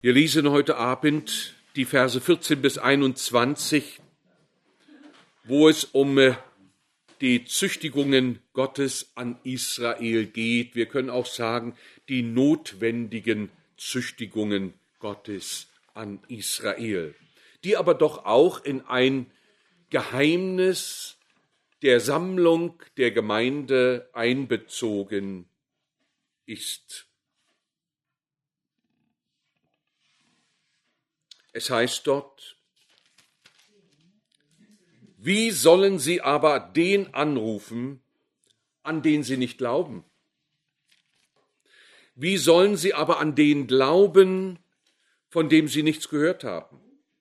Wir lesen heute Abend die Verse 14 bis 21, wo es um die Züchtigungen Gottes an Israel geht. Wir können auch sagen, die notwendigen Züchtigungen Gottes an Israel, die aber doch auch in ein Geheimnis der Sammlung der Gemeinde einbezogen ist. Es heißt dort: Wie sollen sie aber den anrufen, an den sie nicht glauben? Wie sollen sie aber an den glauben, von dem sie nichts gehört haben?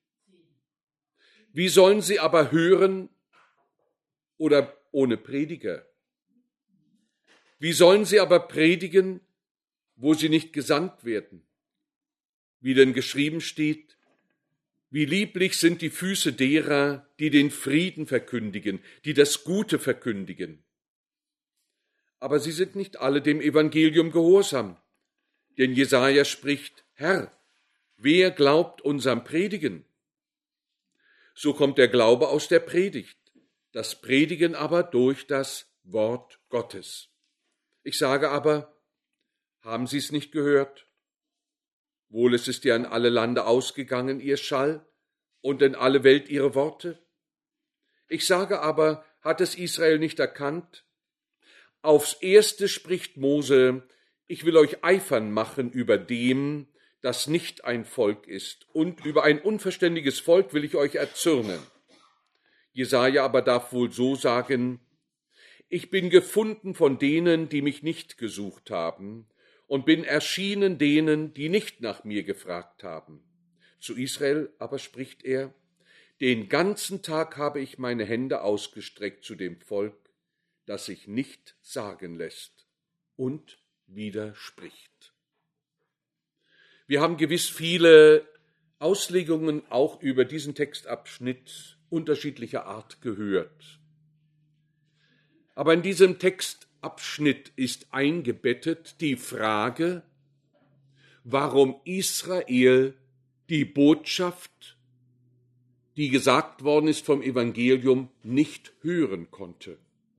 Wie sollen sie aber hören oder ohne Prediger? Wie sollen sie aber predigen, wo sie nicht gesandt werden? Wie denn geschrieben steht: Wie lieblich sind die Füße derer, die den Frieden verkündigen, die das Gute verkündigen. Aber sie sind nicht alle dem Evangelium gehorsam. Denn Jesaja spricht: Herr, wer glaubt unserem Predigen? So kommt der Glaube aus der Predigt, das Predigen aber durch das Wort Gottes. Ich sage aber, haben Sie es nicht gehört? Wohl, es ist ja in alle Lande ausgegangen, ihr Schall, und in alle Welt ihre Worte. Ich sage aber, hat es Israel nicht erkannt? Aufs Erste spricht Mose: Ich will euch eifern machen über dem, das nicht ein Volk ist, und über ein unverständiges Volk will ich euch erzürnen. Jesaja aber darf wohl so sagen: Ich bin gefunden von denen, die mich nicht gesucht haben, und bin erschienen denen, die nicht nach mir gefragt haben. Zu Israel aber spricht er: Den ganzen Tag habe ich meine Hände ausgestreckt zu dem Volk, das sich nicht sagen lässt und widerspricht. Wir haben gewiss viele Auslegungen auch über diesen Textabschnitt unterschiedlicher Art gehört. Aber in diesem Textabschnitt ist eingebettet die Frage, warum Israel die Botschaft, die gesagt worden ist vom Evangelium, nicht hören konnte.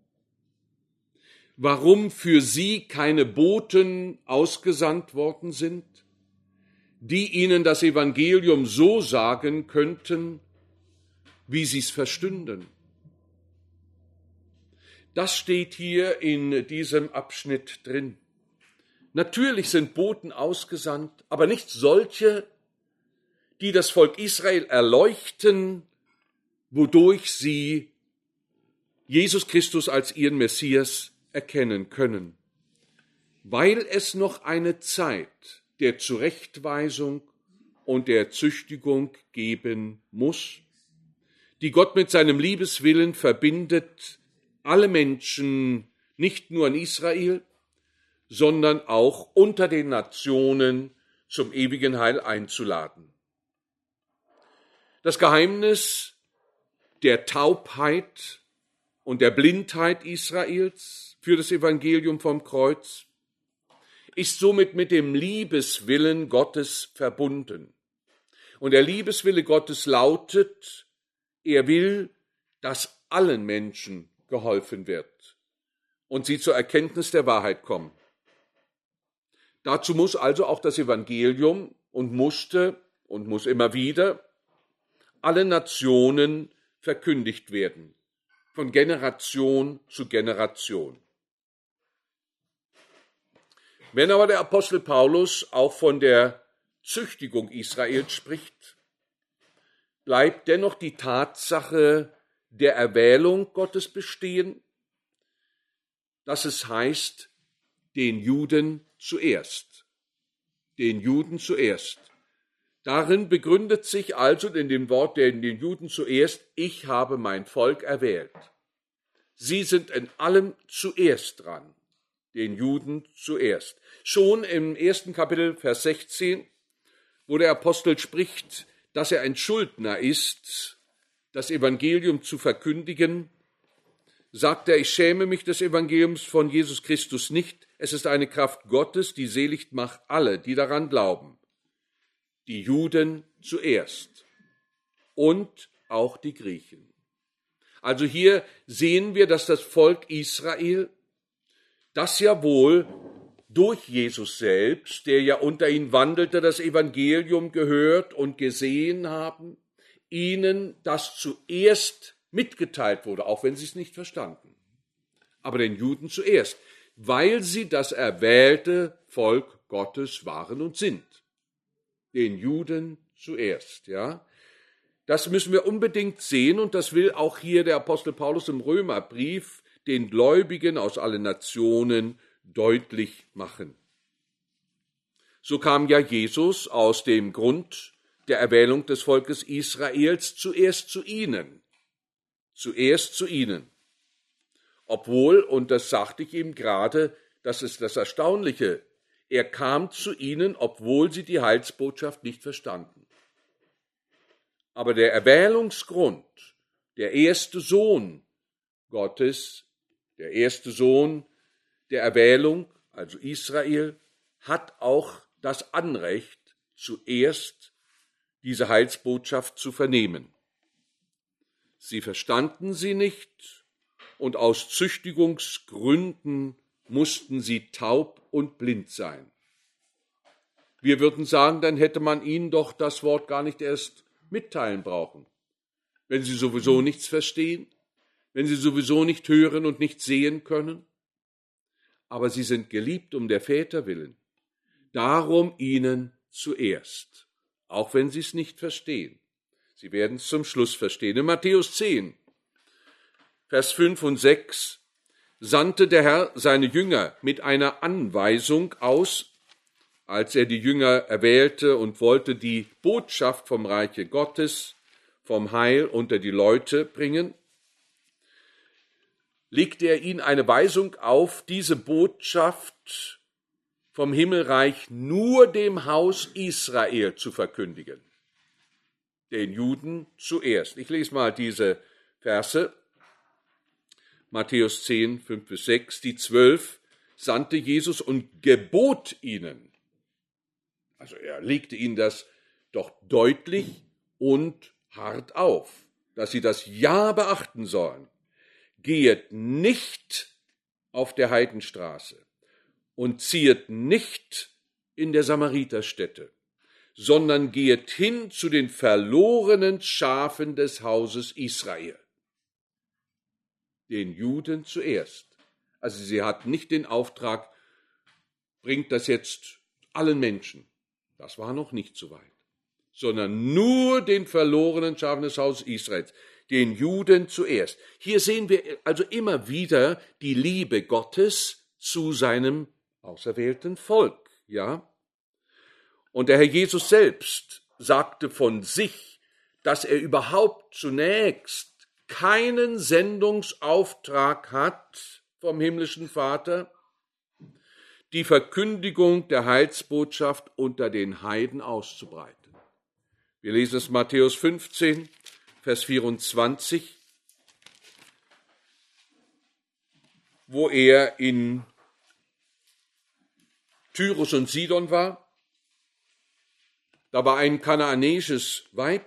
Warum für sie keine Boten ausgesandt worden sind, die ihnen das Evangelium so sagen könnten, wie sie es verstünden. Das steht hier in diesem Abschnitt drin. Natürlich sind Boten ausgesandt, aber nicht solche, die das Volk Israel erleuchten, wodurch sie Jesus Christus als ihren Messias erkennen können. Weil es noch eine Zeit der Zurechtweisung und der Züchtigung geben muss, die Gott mit seinem Liebeswillen verbindet, alle Menschen, nicht nur in Israel, sondern auch unter den Nationen zum ewigen Heil einzuladen. Das Geheimnis der Taubheit und der Blindheit Israels für das Evangelium vom Kreuz ist somit mit dem Liebeswillen Gottes verbunden. Und der Liebeswille Gottes lautet: Er will, dass allen Menschen geholfen wird und sie zur Erkenntnis der Wahrheit kommen. Dazu muss also auch das Evangelium und musste und muss immer wieder alle Nationen verkündigt werden, von Generation zu Generation. Wenn aber der Apostel Paulus auch von der Züchtigung Israels spricht, bleibt dennoch die Tatsache der Erwählung Gottes bestehen, dass es heißt, den Juden zuerst. Den Juden zuerst. Darin begründet sich also in dem Wort den Juden zuerst: Ich habe mein Volk erwählt. Sie sind in allem zuerst dran. Den Juden zuerst. Schon im 1. Kapitel, Vers 16, wo der Apostel spricht, dass er ein Schuldner ist, das Evangelium zu verkündigen, sagt er: Ich schäme mich des Evangeliums von Jesus Christus nicht. Es ist eine Kraft Gottes, die seligt macht alle, die daran glauben. die Juden zuerst und auch die Griechen. Also hier sehen wir, dass das Volk Israel, das ja wohl durch Jesus selbst, der ja unter ihnen wandelte, das Evangelium gehört und gesehen haben, ihnen das zuerst mitgeteilt wurde, auch wenn sie es nicht verstanden. Aber den Juden zuerst, weil sie das erwählte Volk Gottes waren und sind. Den Juden zuerst, ja. Das müssen wir unbedingt sehen und das will auch hier der Apostel Paulus im Römerbrief den Gläubigen aus allen Nationen deutlich machen. So kam ja Jesus aus dem Grund der Erwählung des Volkes Israels zuerst zu ihnen. Zuerst zu ihnen. Obwohl, und das sagte ich ihm gerade, das ist das Erstaunliche, er kam zu ihnen, obwohl sie die Heilsbotschaft nicht verstanden. Aber der Erwählungsgrund, der erste Sohn Gottes, der erste Sohn der Erwählung, also Israel, hat auch das Anrecht, zuerst diese Heilsbotschaft zu vernehmen. Sie verstanden sie nicht und aus Züchtigungsgründen mussten sie taub und blind sein. Wir würden sagen, dann hätte man ihnen doch das Wort gar nicht erst mitteilen brauchen. Wenn sie sowieso nichts verstehen, wenn sie sowieso nicht hören und nicht sehen können. Aber sie sind geliebt um der Väter willen. Darum ihnen zuerst, auch wenn sie es nicht verstehen. Sie werden es zum Schluss verstehen. In Matthäus 10, Vers 5 und 6 sandte der Herr seine Jünger mit einer Anweisung aus, als er die Jünger erwählte und wollte die Botschaft vom Reiche Gottes, vom Heil unter die Leute bringen, legte er ihnen eine Weisung auf, diese Botschaft vom Himmelreich nur dem Haus Israel zu verkündigen. Den Juden zuerst. Ich lese mal diese Verse. Matthäus 10, 5 bis 6. Die 12 sandte Jesus und gebot ihnen. Also er legte ihnen das doch deutlich und hart auf, dass sie das Ja beachten sollen. Gehet nicht auf der Heidenstraße und ziehet nicht in der Samariterstätte, sondern gehet hin zu den verlorenen Schafen des Hauses Israel. Den Juden zuerst. Also sie hatten nicht den Auftrag, bringt das jetzt allen Menschen. Das war noch nicht so weit. Sondern nur den verlorenen Schafen des Hauses Israels. Den Juden zuerst. Hier sehen wir also immer wieder die Liebe Gottes zu seinem auserwählten Volk, ja? Und der Herr Jesus selbst sagte von sich, dass er überhaupt zunächst keinen Sendungsauftrag hat vom himmlischen Vater, die Verkündigung der Heilsbotschaft unter den Heiden auszubreiten. Wir lesen es Matthäus 15, Vers 24, wo er in Tyrus und Sidon war. Da war ein kanaanäisches Weib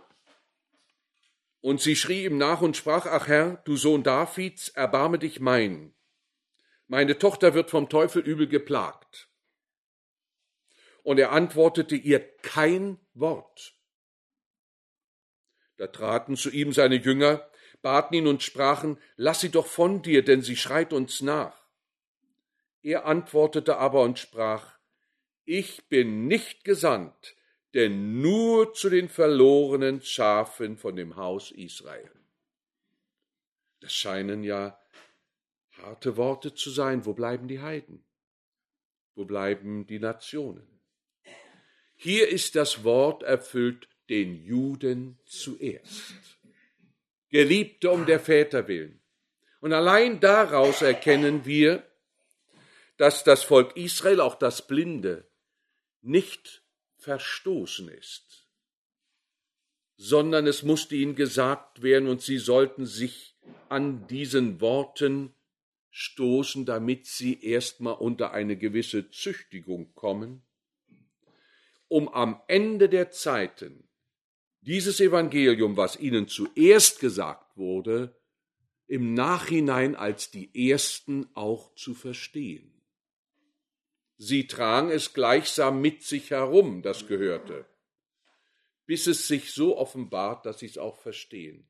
und sie schrie ihm nach und sprach, ach Herr, du Sohn Davids, erbarme dich mein. Meine Tochter wird vom Teufel übel geplagt. Und er antwortete ihr kein Wort. Da traten zu ihm seine Jünger, baten ihn und sprachen, lass sie doch von dir, denn sie schreit uns nach. Er antwortete aber und sprach, ich bin nicht gesandt, denn nur zu den verlorenen Schafen von dem Haus Israel. Das scheinen ja harte Worte zu sein. Wo bleiben die Heiden? Wo bleiben die Nationen? Hier ist das Wort erfüllt, den Juden zuerst. Geliebte um der Väter willen. Und allein daraus erkennen wir, dass das Volk Israel, auch das Blinde, nicht verstoßen ist, sondern es musste ihnen gesagt werden und sie sollten sich an diesen Worten stoßen, damit sie erstmal unter eine gewisse Züchtigung kommen um am Ende der Zeiten dieses Evangelium, was ihnen zuerst gesagt wurde, im Nachhinein als die Ersten auch zu verstehen. Sie tragen es gleichsam mit sich herum, das Gehörte, bis es sich so offenbart, dass sie es auch verstehen.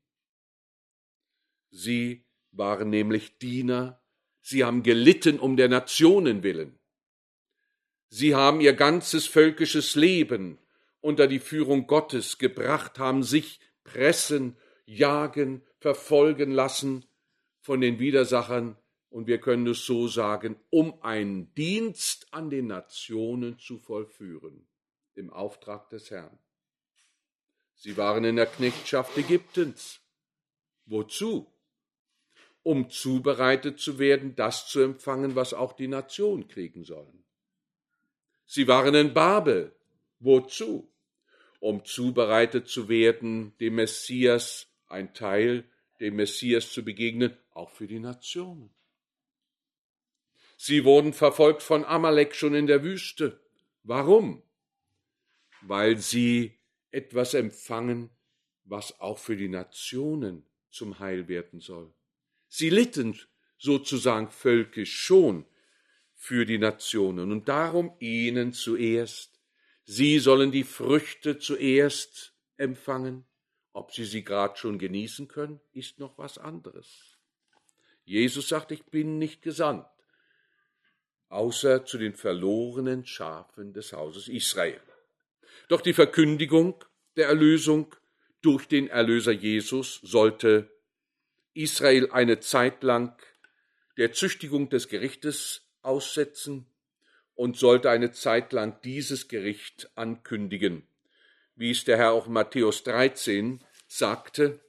Sie waren nämlich Diener, sie haben gelitten um der Nationen willen. Sie haben ihr ganzes völkisches Leben unter die Führung Gottes gebracht, haben sich pressen, jagen, verfolgen lassen von den Widersachern, und wir können es so sagen, um einen Dienst an den Nationen zu vollführen, im Auftrag des Herrn. Sie waren in der Knechtschaft Ägyptens. Wozu? Um zubereitet zu werden, das zu empfangen, was auch die Nationen kriegen sollen. Sie waren in Babel. Wozu? Um zubereitet zu werden, dem Messias, ein Teil dem Messias zu begegnen, auch für die Nationen. Sie wurden verfolgt von Amalek schon in der Wüste. Warum? Weil sie etwas empfangen, was auch für die Nationen zum Heil werden soll. Sie litten sozusagen völkisch schon für die Nationen und darum ihnen zuerst. Sie sollen die Früchte zuerst empfangen. Ob sie gerade schon genießen können, ist noch was anderes. Jesus sagt, ich bin nicht gesandt, außer zu den verlorenen Schafen des Hauses Israel. Doch die Verkündigung der Erlösung durch den Erlöser Jesus sollte Israel eine Zeit lang der Züchtigung des Gerichtes aussetzen und sollte eine Zeit lang dieses Gericht ankündigen, wie es der Herr auch in Matthäus 13 sagte.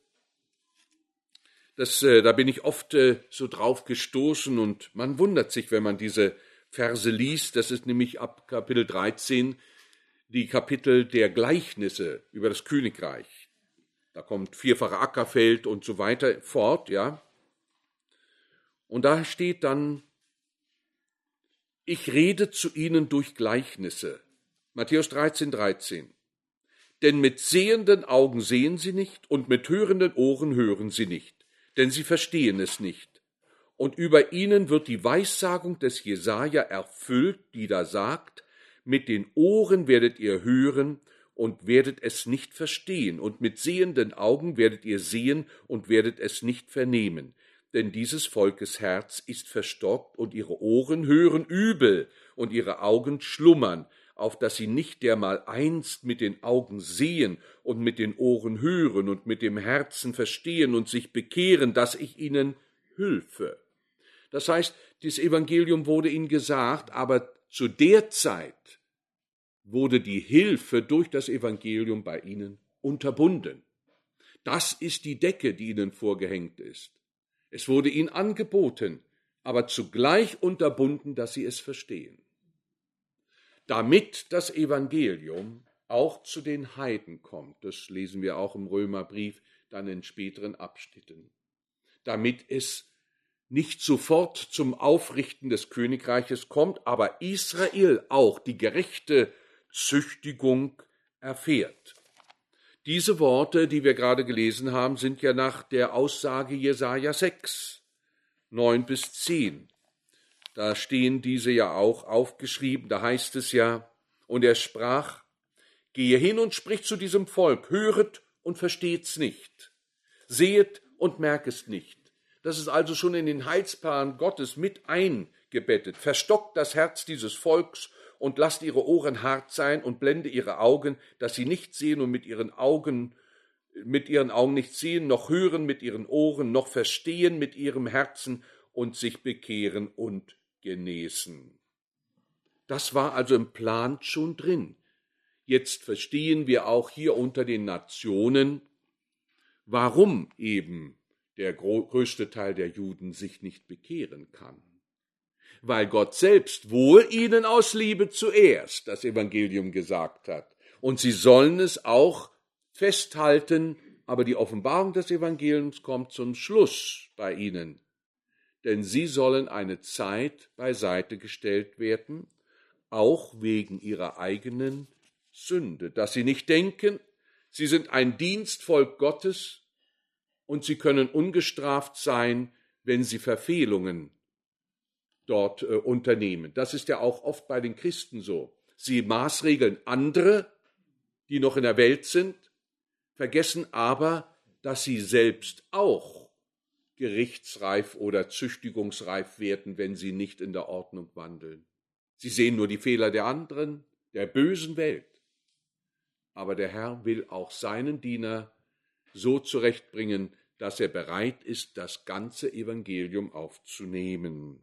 Da bin ich oft so drauf gestoßen und man wundert sich, wenn man diese Verse liest. Das ist nämlich ab Kapitel 13 die Kapitel der Gleichnisse über das Königreich. Da kommt vierfache Ackerfeld und so weiter fort, ja. Und da steht dann, ich rede zu ihnen durch Gleichnisse. Matthäus 13, 13. Denn mit sehenden Augen sehen sie nicht und mit hörenden Ohren hören sie nicht, denn sie verstehen es nicht. Und über ihnen wird die Weissagung des Jesaja erfüllt, die da sagt, mit den Ohren werdet ihr hören und werdet es nicht verstehen, und mit sehenden Augen werdet ihr sehen und werdet es nicht vernehmen. Denn dieses Volkes Herz ist verstockt, und ihre Ohren hören übel, und ihre Augen schlummern, auf dass sie nicht dermaleinst mit den Augen sehen und mit den Ohren hören und mit dem Herzen verstehen und sich bekehren, dass ich ihnen hülfe. Das heißt, das Evangelium wurde ihnen gesagt, aber zu der Zeit wurde die Hilfe durch das Evangelium bei ihnen unterbunden. Das ist die Decke, die ihnen vorgehängt ist. Es wurde ihnen angeboten, aber zugleich unterbunden, dass sie es verstehen. Damit das Evangelium auch zu den Heiden kommt, das lesen wir auch im Römerbrief, dann in späteren Abschnitten, damit es nicht sofort zum Aufrichten des Königreiches kommt, aber Israel auch die gerechte Züchtigung erfährt. Diese Worte, die wir gerade gelesen haben, sind ja nach der Aussage Jesaja 6, 9 bis 10. Da stehen diese ja auch aufgeschrieben, da heißt es ja, und er sprach, gehe hin und sprich zu diesem Volk, höret und versteht's nicht, sehet und merket nicht. Das ist also schon in den Heilsplan Gottes mit eingebettet. Verstockt das Herz dieses Volks und lasst ihre Ohren hart sein und blende ihre Augen, dass sie nicht sehen und mit ihren Augen nicht sehen, noch hören mit ihren Ohren, noch verstehen mit ihrem Herzen und sich bekehren und genesen. Das war also im Plan schon drin. Jetzt verstehen wir auch hier unter den Nationen, warum eben der größte Teil der Juden sich nicht bekehren kann. Weil Gott selbst wohl ihnen aus Liebe zuerst das Evangelium gesagt hat. Und sie sollen es auch festhalten, aber die Offenbarung des Evangeliums kommt zum Schluss bei ihnen. Denn sie sollen eine Zeit beiseite gestellt werden, auch wegen ihrer eigenen Sünde, dass sie nicht denken, sie sind ein Dienstvolk Gottes und sie können ungestraft sein, wenn sie Verfehlungen dort unternehmen. Das ist ja auch oft bei den Christen so. Sie maßregeln andere, die noch in der Welt sind, vergessen aber, dass sie selbst auch gerichtsreif oder züchtigungsreif werden, wenn sie nicht in der Ordnung wandeln. Sie sehen nur die Fehler der anderen, der bösen Welt. Aber der Herr will auch seinen Diener so zurechtbringen, dass er bereit ist, das ganze Evangelium aufzunehmen.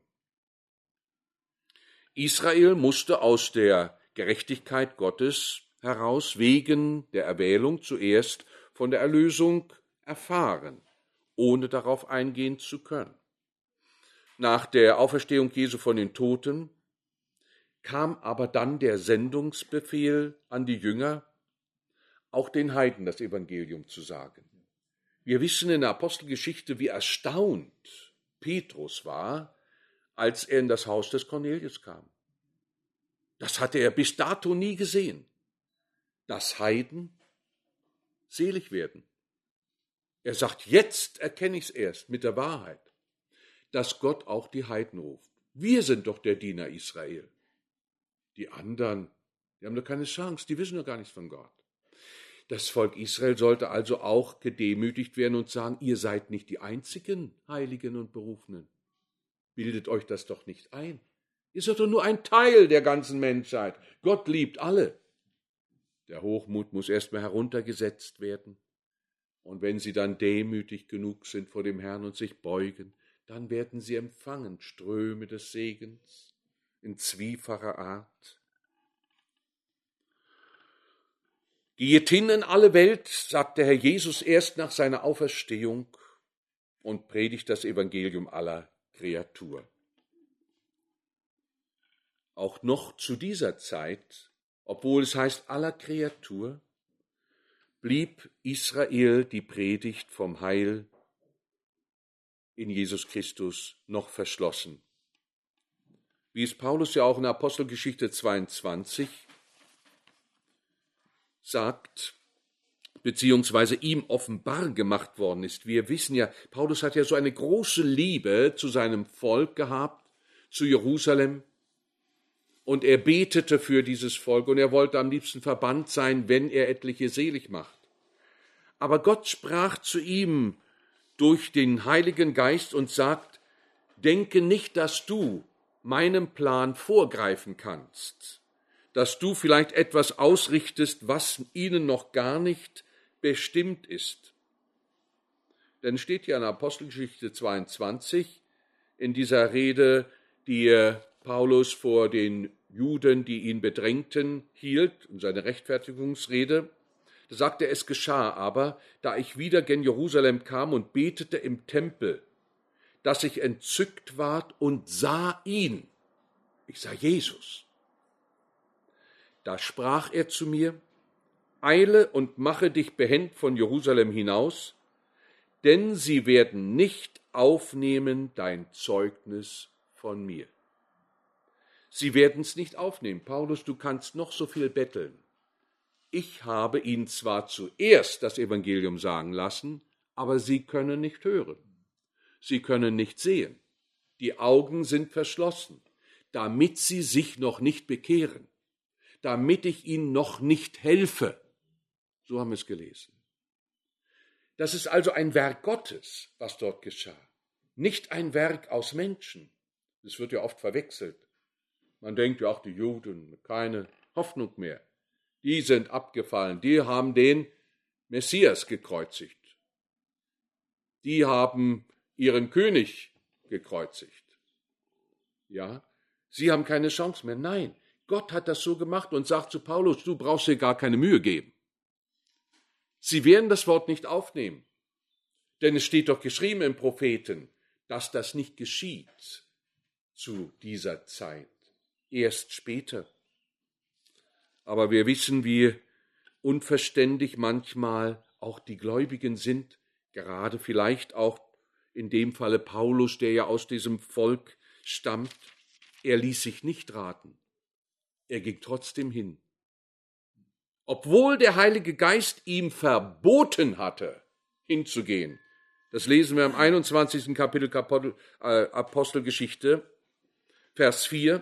Israel musste aus der Gerechtigkeit Gottes heraus wegen der Erwählung zuerst von der Erlösung erfahren, ohne darauf eingehen zu können. Nach der Auferstehung Jesu von den Toten kam aber dann der Sendungsbefehl an die Jünger, auch den Heiden das Evangelium zu sagen. Wir wissen in der Apostelgeschichte, wie erstaunt Petrus war, als er in das Haus des Cornelius kam. Das hatte er bis dato nie gesehen, dass Heiden selig werden. Er sagt, jetzt erkenne ich es erst mit der Wahrheit, dass Gott auch die Heiden ruft. Wir sind doch der Diener Israel. Die anderen, die haben doch keine Chance, die wissen doch gar nichts von Gott. Das Volk Israel sollte also auch gedemütigt werden und sagen, ihr seid nicht die einzigen Heiligen und Berufenen. Bildet euch das doch nicht ein. Ihr seid doch nur ein Teil der ganzen Menschheit. Gott liebt alle. Der Hochmut muss erstmal heruntergesetzt werden. Und wenn sie dann demütig genug sind vor dem Herrn und sich beugen, dann werden sie empfangen Ströme des Segens in zwiefacher Art. Geht hin in alle Welt, sagt der Herr Jesus erst nach seiner Auferstehung, und predigt das Evangelium aller Kreatur. Auch noch zu dieser Zeit, obwohl es heißt aller Kreatur, blieb Israel die Predigt vom Heil in Jesus Christus noch verschlossen. Wie es Paulus ja auch in Apostelgeschichte 22 sagt, beziehungsweise ihm offenbar gemacht worden ist. Wir wissen ja, Paulus hat ja so eine große Liebe zu seinem Volk gehabt, zu Jerusalem, und er betete für dieses Volk und er wollte am liebsten verbannt sein, wenn er etliche selig macht. Aber Gott sprach zu ihm durch den Heiligen Geist und sagt, denke nicht, dass du meinem Plan vorgreifen kannst, dass du vielleicht etwas ausrichtest, was ihnen noch gar nicht bestimmt ist. Denn steht ja in Apostelgeschichte 22 in dieser Rede, die Paulus vor den Juden, die ihn bedrängten, hielt, in seiner Rechtfertigungsrede, da sagt er, es geschah aber, da ich wieder gen Jerusalem kam und betete im Tempel, dass ich entzückt ward und sah ihn. Ich sah Jesus. Da sprach er zu mir, eile und mache dich behend von Jerusalem hinaus, denn sie werden nicht aufnehmen dein Zeugnis von mir. Sie werden es nicht aufnehmen. Paulus, du kannst noch so viel betteln. Ich habe ihnen zwar zuerst das Evangelium sagen lassen, aber sie können nicht hören. Sie können nicht sehen. Die Augen sind verschlossen, damit sie sich noch nicht bekehren, damit ich ihnen noch nicht helfe. So haben wir es gelesen. Das ist also ein Werk Gottes, was dort geschah. Nicht ein Werk aus Menschen. Das wird ja oft verwechselt. Man denkt ja auch, die Juden, keine Hoffnung mehr. Die sind abgefallen, die haben den Messias gekreuzigt. Die haben ihren König gekreuzigt. Ja, sie haben keine Chance mehr. Nein, Gott hat das so gemacht und sagt zu Paulus, du brauchst dir gar keine Mühe geben. Sie werden das Wort nicht aufnehmen, denn es steht doch geschrieben im Propheten, dass das nicht geschieht zu dieser Zeit, erst später. Aber wir wissen, wie unverständig manchmal auch die Gläubigen sind, gerade vielleicht auch in dem Falle Paulus, der ja aus diesem Volk stammt. Er ließ sich nicht raten. Er ging trotzdem hin. obwohl der Heilige Geist ihm verboten hatte, hinzugehen. Das lesen wir im 21. Kapitel Apostelgeschichte, Vers 4.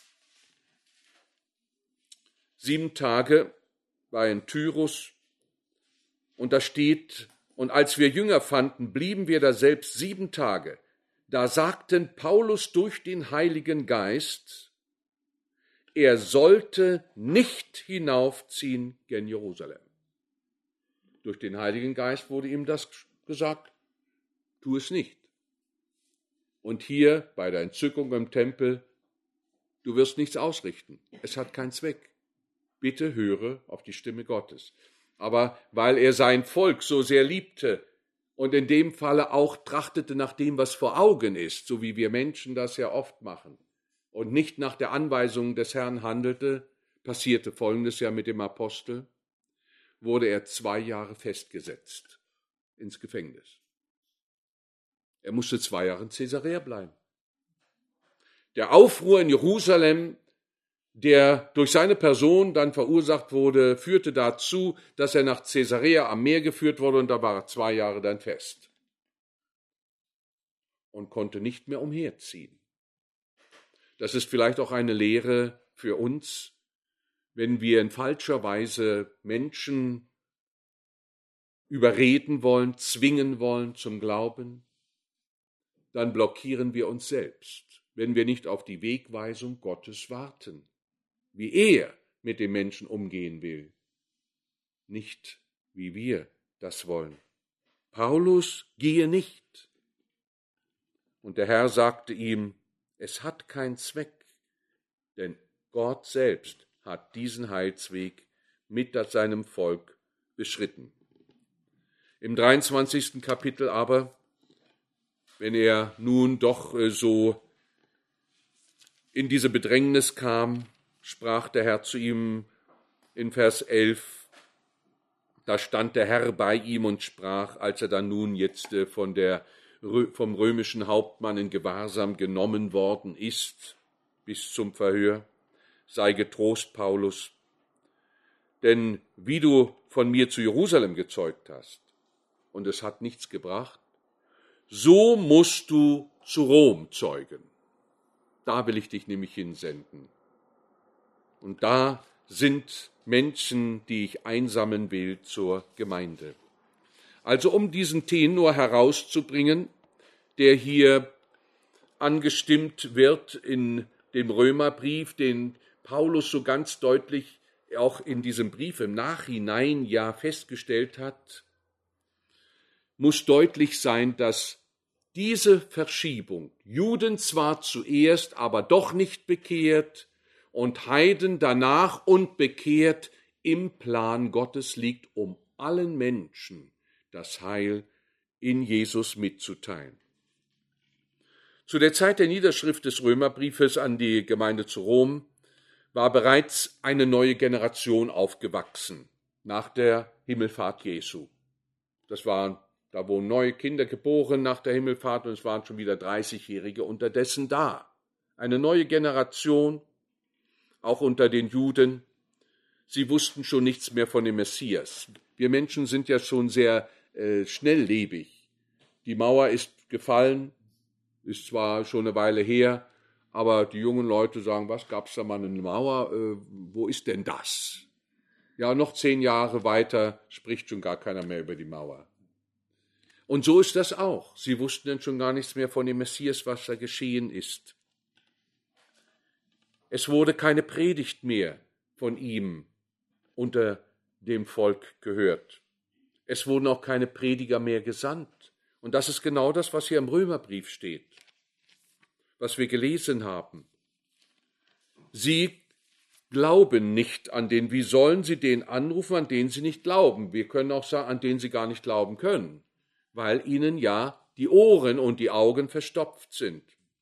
7 Tage war er in Tyrus, und da steht, und als wir Jünger fanden, blieben wir da selbst 7 Tage. Da sagten Paulus durch den Heiligen Geist, er sollte nicht hinaufziehen gen Jerusalem. Durch den Heiligen Geist wurde ihm das gesagt, tu es nicht. Und hier bei der Entzückung im Tempel, du wirst nichts ausrichten, es hat keinen Zweck. Bitte höre auf die Stimme Gottes. Aber weil er sein Volk so sehr liebte und in dem Falle auch trachtete nach dem, was vor Augen ist, so wie wir Menschen das ja oft machen, und nicht nach der Anweisung des Herrn handelte, passierte Folgendes ja mit dem Apostel, wurde er 2 Jahre festgesetzt ins Gefängnis. Er musste 2 Jahre in Caesarea bleiben. Der Aufruhr in Jerusalem, der durch seine Person dann verursacht wurde, führte dazu, dass er nach Caesarea am Meer geführt wurde, und da war er 2 Jahre dann fest und konnte nicht mehr umherziehen. Das ist vielleicht auch eine Lehre für uns, wenn wir in falscher Weise Menschen überreden wollen, zwingen wollen zum Glauben, dann blockieren wir uns selbst, wenn wir nicht auf die Wegweisung Gottes warten, wie er mit dem Menschen umgehen will, nicht wie wir das wollen. Paulus gehe nicht. Und der Herr sagte ihm, es hat keinen Zweck, denn Gott selbst hat diesen Heilsweg mit seinem Volk beschritten. Im 23. Kapitel aber, wenn er nun doch so in diese Bedrängnis kam, sprach der Herr zu ihm in Vers 11, da stand der Herr bei ihm und sprach, als er dann nun jetzt vom römischen Hauptmann in Gewahrsam genommen worden ist, bis zum Verhör, sei getrost, Paulus, denn wie du von mir zu Jerusalem gezeugt hast, und es hat nichts gebracht, so musst du zu Rom zeugen. Da will ich dich nämlich hinsenden. Und da sind Menschen, die ich einsammeln will zur Gemeinde. Also um diesen Tenor herauszubringen, der hier angestimmt wird in dem Römerbrief, den Paulus so ganz deutlich auch in diesem Brief im Nachhinein ja festgestellt hat, muss deutlich sein, dass diese Verschiebung, Juden zwar zuerst, aber doch nicht bekehrt, und Heiden danach und bekehrt, im Plan Gottes liegt, um allen Menschen das Heil in Jesus mitzuteilen. Zu der Zeit der Niederschrift des Römerbriefes an die Gemeinde zu Rom war bereits eine neue Generation aufgewachsen nach der Himmelfahrt Jesu. Da wurden neue Kinder geboren nach der Himmelfahrt, und es waren schon wieder 30-Jährige unterdessen da. Eine neue Generation, auch unter den Juden. Sie wussten schon nichts mehr von dem Messias. Wir Menschen sind ja schon sehr schnelllebig. Die Mauer ist gefallen, ist zwar schon eine Weile her, aber die jungen Leute sagen, was, gab es da mal eine Mauer? Wo ist denn das? Ja, noch 10 Jahre weiter spricht schon gar keiner mehr über die Mauer. Und so ist das auch. Sie wussten dann schon gar nichts mehr von dem Messias, was da geschehen ist. Es wurde keine Predigt mehr von ihm unter dem Volk gehört. Es wurden auch keine Prediger mehr gesandt. Und das ist genau das, was hier im Römerbrief steht, was wir gelesen haben. Sie glauben nicht an den, wie sollen sie den anrufen, an den sie nicht glauben? Wir können auch sagen, an den sie gar nicht glauben können, weil ihnen ja die Ohren und die Augen verstopft sind.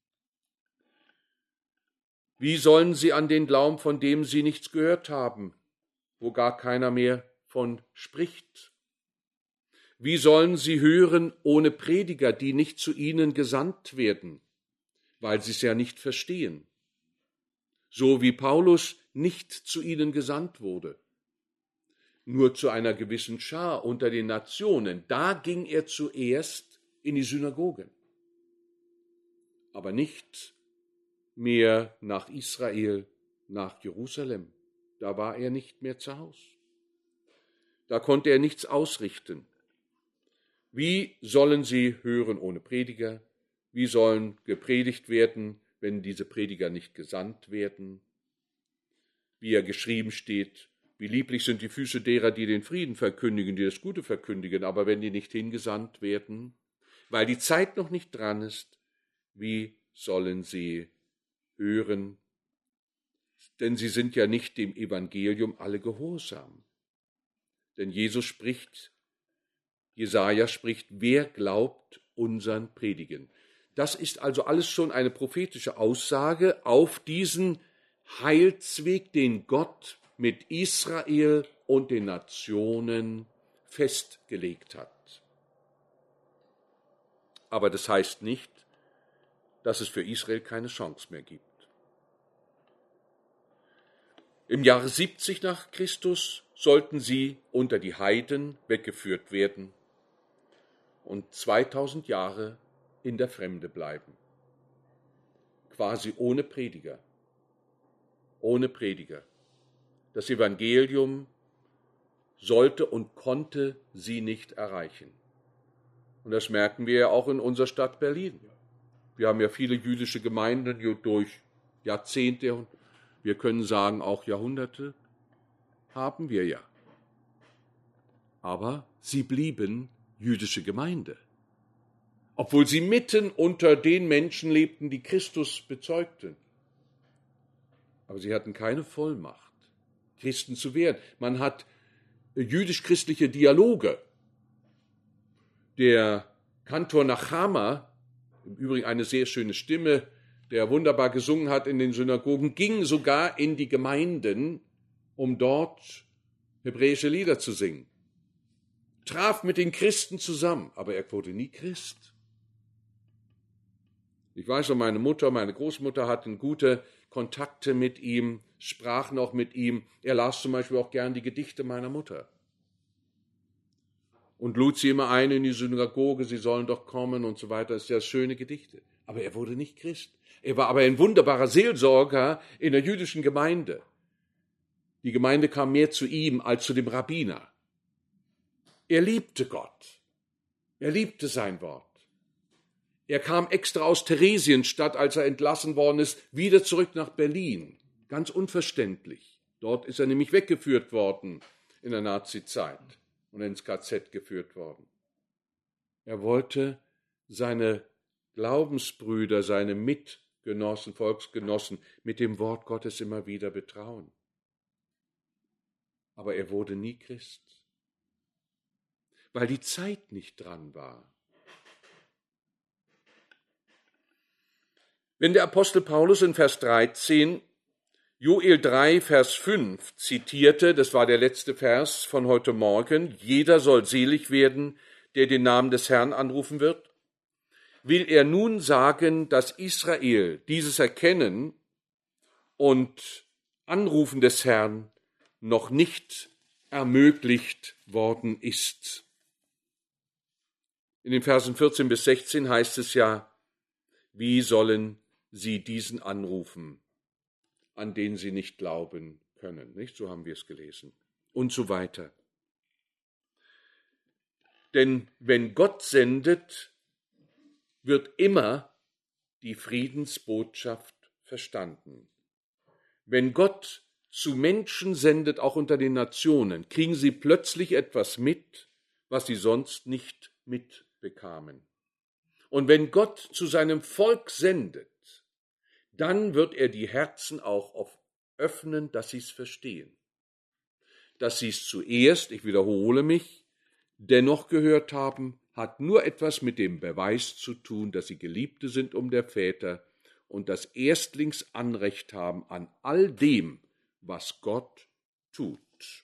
Wie sollen sie an den glauben, von dem sie nichts gehört haben, wo gar keiner mehr von spricht? Wie sollen sie hören ohne Prediger, die nicht zu ihnen gesandt werden, weil sie es ja nicht verstehen? So wie Paulus nicht zu ihnen gesandt wurde. nur zu einer gewissen Schar unter den Nationen. Da ging er zuerst in die Synagogen, aber nicht mehr nach Israel, nach Jerusalem. Da war er nicht mehr zu Hause. Da konnte er nichts ausrichten. Wie sollen sie hören ohne Prediger? Wie sollen gepredigt werden, wenn diese Prediger nicht gesandt werden? Wie ja geschrieben steht, wie lieblich sind die Füße derer, die den Frieden verkündigen, die das Gute verkündigen, aber wenn die nicht hingesandt werden, weil die Zeit noch nicht dran ist, wie sollen sie hören? Denn sie sind ja nicht dem Evangelium alle gehorsam. Denn Jesaja spricht, wer glaubt unseren Predigen? Das ist also alles schon eine prophetische Aussage auf diesen Heilsweg, den Gott mit Israel und den Nationen festgelegt hat. Aber das heißt nicht, dass es für Israel keine Chance mehr gibt. Im Jahre 70 nach Christus sollten sie unter die Heiden weggeführt werden und 2000 Jahre in der Fremde bleiben. Quasi ohne Prediger. Ohne Prediger. Das Evangelium sollte und konnte sie nicht erreichen. Und das merken wir ja auch in unserer Stadt Berlin. Wir haben ja viele jüdische Gemeinden durch Jahrzehnte, wir können sagen auch Jahrhunderte, haben wir ja. Aber sie blieben jüdische Gemeinde, obwohl sie mitten unter den Menschen lebten, die Christus bezeugten. Aber sie hatten keine Vollmacht, Christen zu werden. Man hat jüdisch-christliche Dialoge. Der Kantor Nachama, im Übrigen eine sehr schöne Stimme, der wunderbar gesungen hat in den Synagogen, ging sogar in die Gemeinden, um dort hebräische Lieder zu singen. Traf mit den Christen zusammen, aber er wurde nie Christ. Ich weiß noch, meine Großmutter hatten gute Kontakte mit ihm, sprachen auch mit ihm. Er las zum Beispiel auch gern die Gedichte meiner Mutter. Und lud sie immer ein in die Synagoge, sie sollen doch kommen und so weiter. Das ist ja schöne Gedichte. Aber er wurde nicht Christ. Er war aber ein wunderbarer Seelsorger in der jüdischen Gemeinde. Die Gemeinde kam mehr zu ihm als zu dem Rabbiner. Er liebte Gott. Er liebte sein Wort. Er kam extra aus Theresienstadt, als er entlassen worden ist, wieder zurück nach Berlin. Ganz unverständlich. Dort ist er nämlich weggeführt worden in der Nazizeit und ins KZ geführt worden. Er wollte seine Glaubensbrüder, seine Mitgenossen, Volksgenossen mit dem Wort Gottes immer wieder betrauen. Aber er wurde nie Christ, weil die Zeit nicht dran war. Wenn der Apostel Paulus in Vers 13 Joel 3, Vers 5 zitierte, das war der letzte Vers von heute Morgen, jeder soll selig werden, der den Namen des Herrn anrufen wird, will er nun sagen, dass Israel dieses Erkennen und Anrufen des Herrn noch nicht ermöglicht worden ist. In den Versen 14 bis 16 heißt es ja, wie sollen sie diesen anrufen, an den sie nicht glauben können. Nicht? So haben wir es gelesen. Und so weiter. Denn wenn Gott sendet, wird immer die Friedensbotschaft verstanden. Wenn Gott zu Menschen sendet, auch unter den Nationen, kriegen sie plötzlich etwas mit, was sie sonst nicht mitbekamen. Und wenn Gott zu seinem Volk sendet, dann wird er die Herzen auch öffnen, dass sie es verstehen. Dass sie es zuerst, ich wiederhole mich, dennoch gehört haben, hat nur etwas mit dem Beweis zu tun, dass sie Geliebte sind um der Väter und das Erstlingsanrecht haben an all dem, was Gott tut.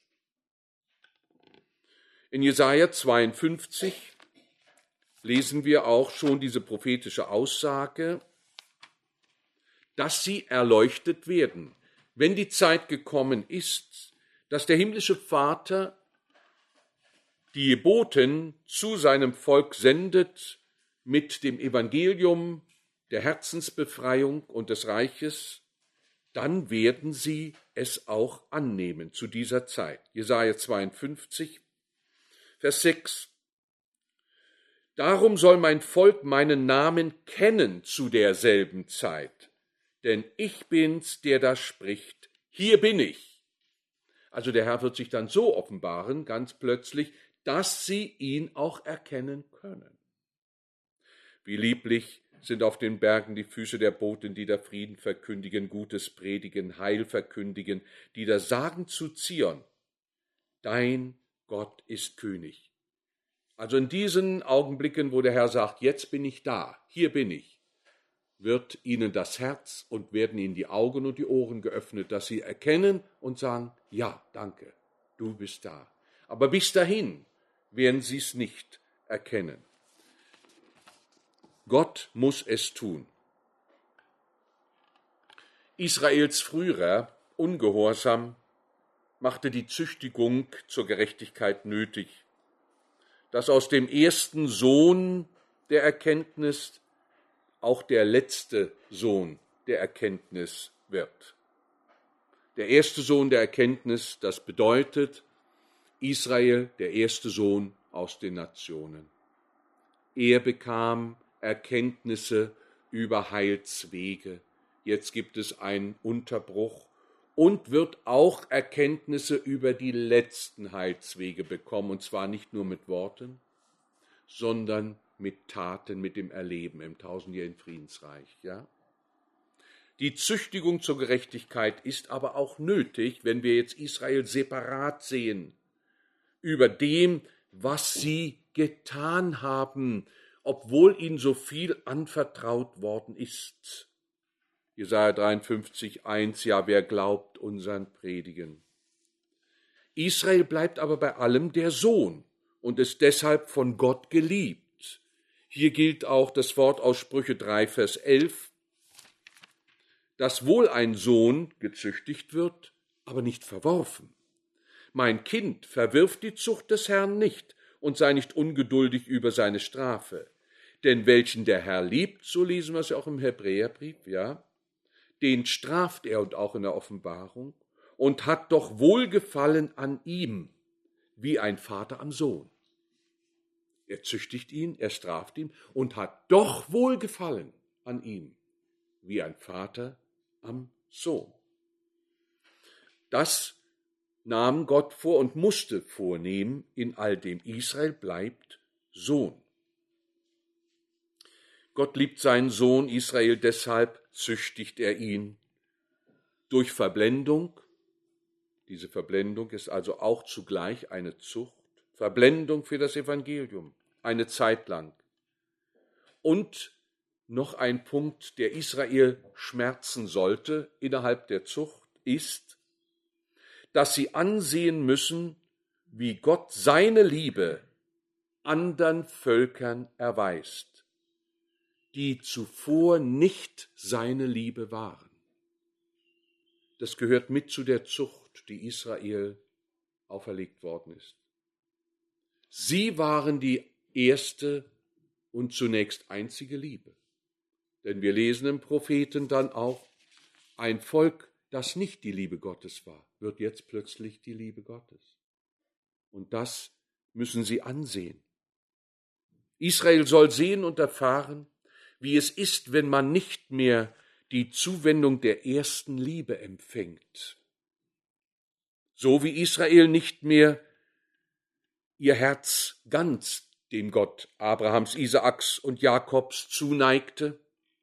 In Jesaja 52 lesen wir auch schon diese prophetische Aussage, dass sie erleuchtet werden, wenn die Zeit gekommen ist, dass der himmlische Vater die Boten zu seinem Volk sendet mit dem Evangelium der Herzensbefreiung und des Reiches, dann werden sie es auch annehmen zu dieser Zeit. Jesaja 52, Vers 6. Darum soll mein Volk meinen Namen kennen zu derselben Zeit, denn ich bin's, der da spricht. Hier bin ich. Also der Herr wird sich dann so offenbaren, ganz plötzlich, dass sie ihn auch erkennen können. Wie lieblich sind auf den Bergen die Füße der Boten, die da Frieden verkündigen, Gutes predigen, Heil verkündigen, die da sagen zu Zion, dein Gott ist König. Also in diesen Augenblicken, wo der Herr sagt, jetzt bin ich da, hier bin ich, wird ihnen das Herz und werden ihnen die Augen und die Ohren geöffnet, dass sie erkennen und sagen, ja, danke, du bist da. Aber bis dahin werden sie es nicht erkennen. Gott muss es tun. Israels früherer Ungehorsam machte die Züchtigung zur Gerechtigkeit nötig, dass aus dem ersten Sohn der Erkenntnis auch der letzte Sohn der Erkenntnis wird. Der erste Sohn der Erkenntnis, das bedeutet Israel, der erste Sohn aus den Nationen. Er bekam Erkenntnisse über Heilswege. Jetzt gibt es einen Unterbruch und wird auch Erkenntnisse über die letzten Heilswege bekommen, und zwar nicht nur mit Worten, sondern mit Taten, mit dem Erleben im tausendjährigen Friedensreich. Ja? Die Züchtigung zur Gerechtigkeit ist aber auch nötig, wenn wir jetzt Israel separat sehen, über dem, was sie getan haben, obwohl ihnen so viel anvertraut worden ist. Jesaja 53, 1, ja, wer glaubt unseren Predigen? Israel bleibt aber bei allem der Sohn und ist deshalb von Gott geliebt. Hier gilt auch das Wort aus Sprüche 3, Vers 11, dass wohl ein Sohn gezüchtigt wird, aber nicht verworfen. Mein Kind, verwirf die Zucht des Herrn nicht und sei nicht ungeduldig über seine Strafe. Denn welchen der Herr liebt, so lesen wir es ja auch im Hebräerbrief, ja, den straft er und auch in der Offenbarung und hat doch Wohlgefallen an ihm, wie ein Vater am Sohn. Er züchtigt ihn, er straft ihn und hat doch Wohlgefallen an ihm, wie ein Vater am Sohn. Das nahm Gott vor und musste vornehmen in all dem. Israel bleibt Sohn. Gott liebt seinen Sohn Israel, deshalb züchtigt er ihn durch Verblendung. Diese Verblendung ist also auch zugleich eine Zucht, Verblendung für das Evangelium, eine Zeit lang. Und noch ein Punkt, der Israel schmerzen sollte innerhalb der Zucht, ist, dass sie ansehen müssen, wie Gott seine Liebe anderen Völkern erweist, die zuvor nicht seine Liebe waren. Das gehört mit zu der Zucht, die Israel auferlegt worden ist. Sie waren die erste und zunächst einzige Liebe. Denn wir lesen im Propheten dann auch, ein Volk, das nicht die Liebe Gottes war, wird jetzt plötzlich die Liebe Gottes. Und das müssen sie ansehen. Israel soll sehen und erfahren, wie es ist, wenn man nicht mehr die Zuwendung der ersten Liebe empfängt. So wie Israel nicht mehr ihr Herz ganz dem Gott Abrahams, Isaaks und Jakobs zuneigte,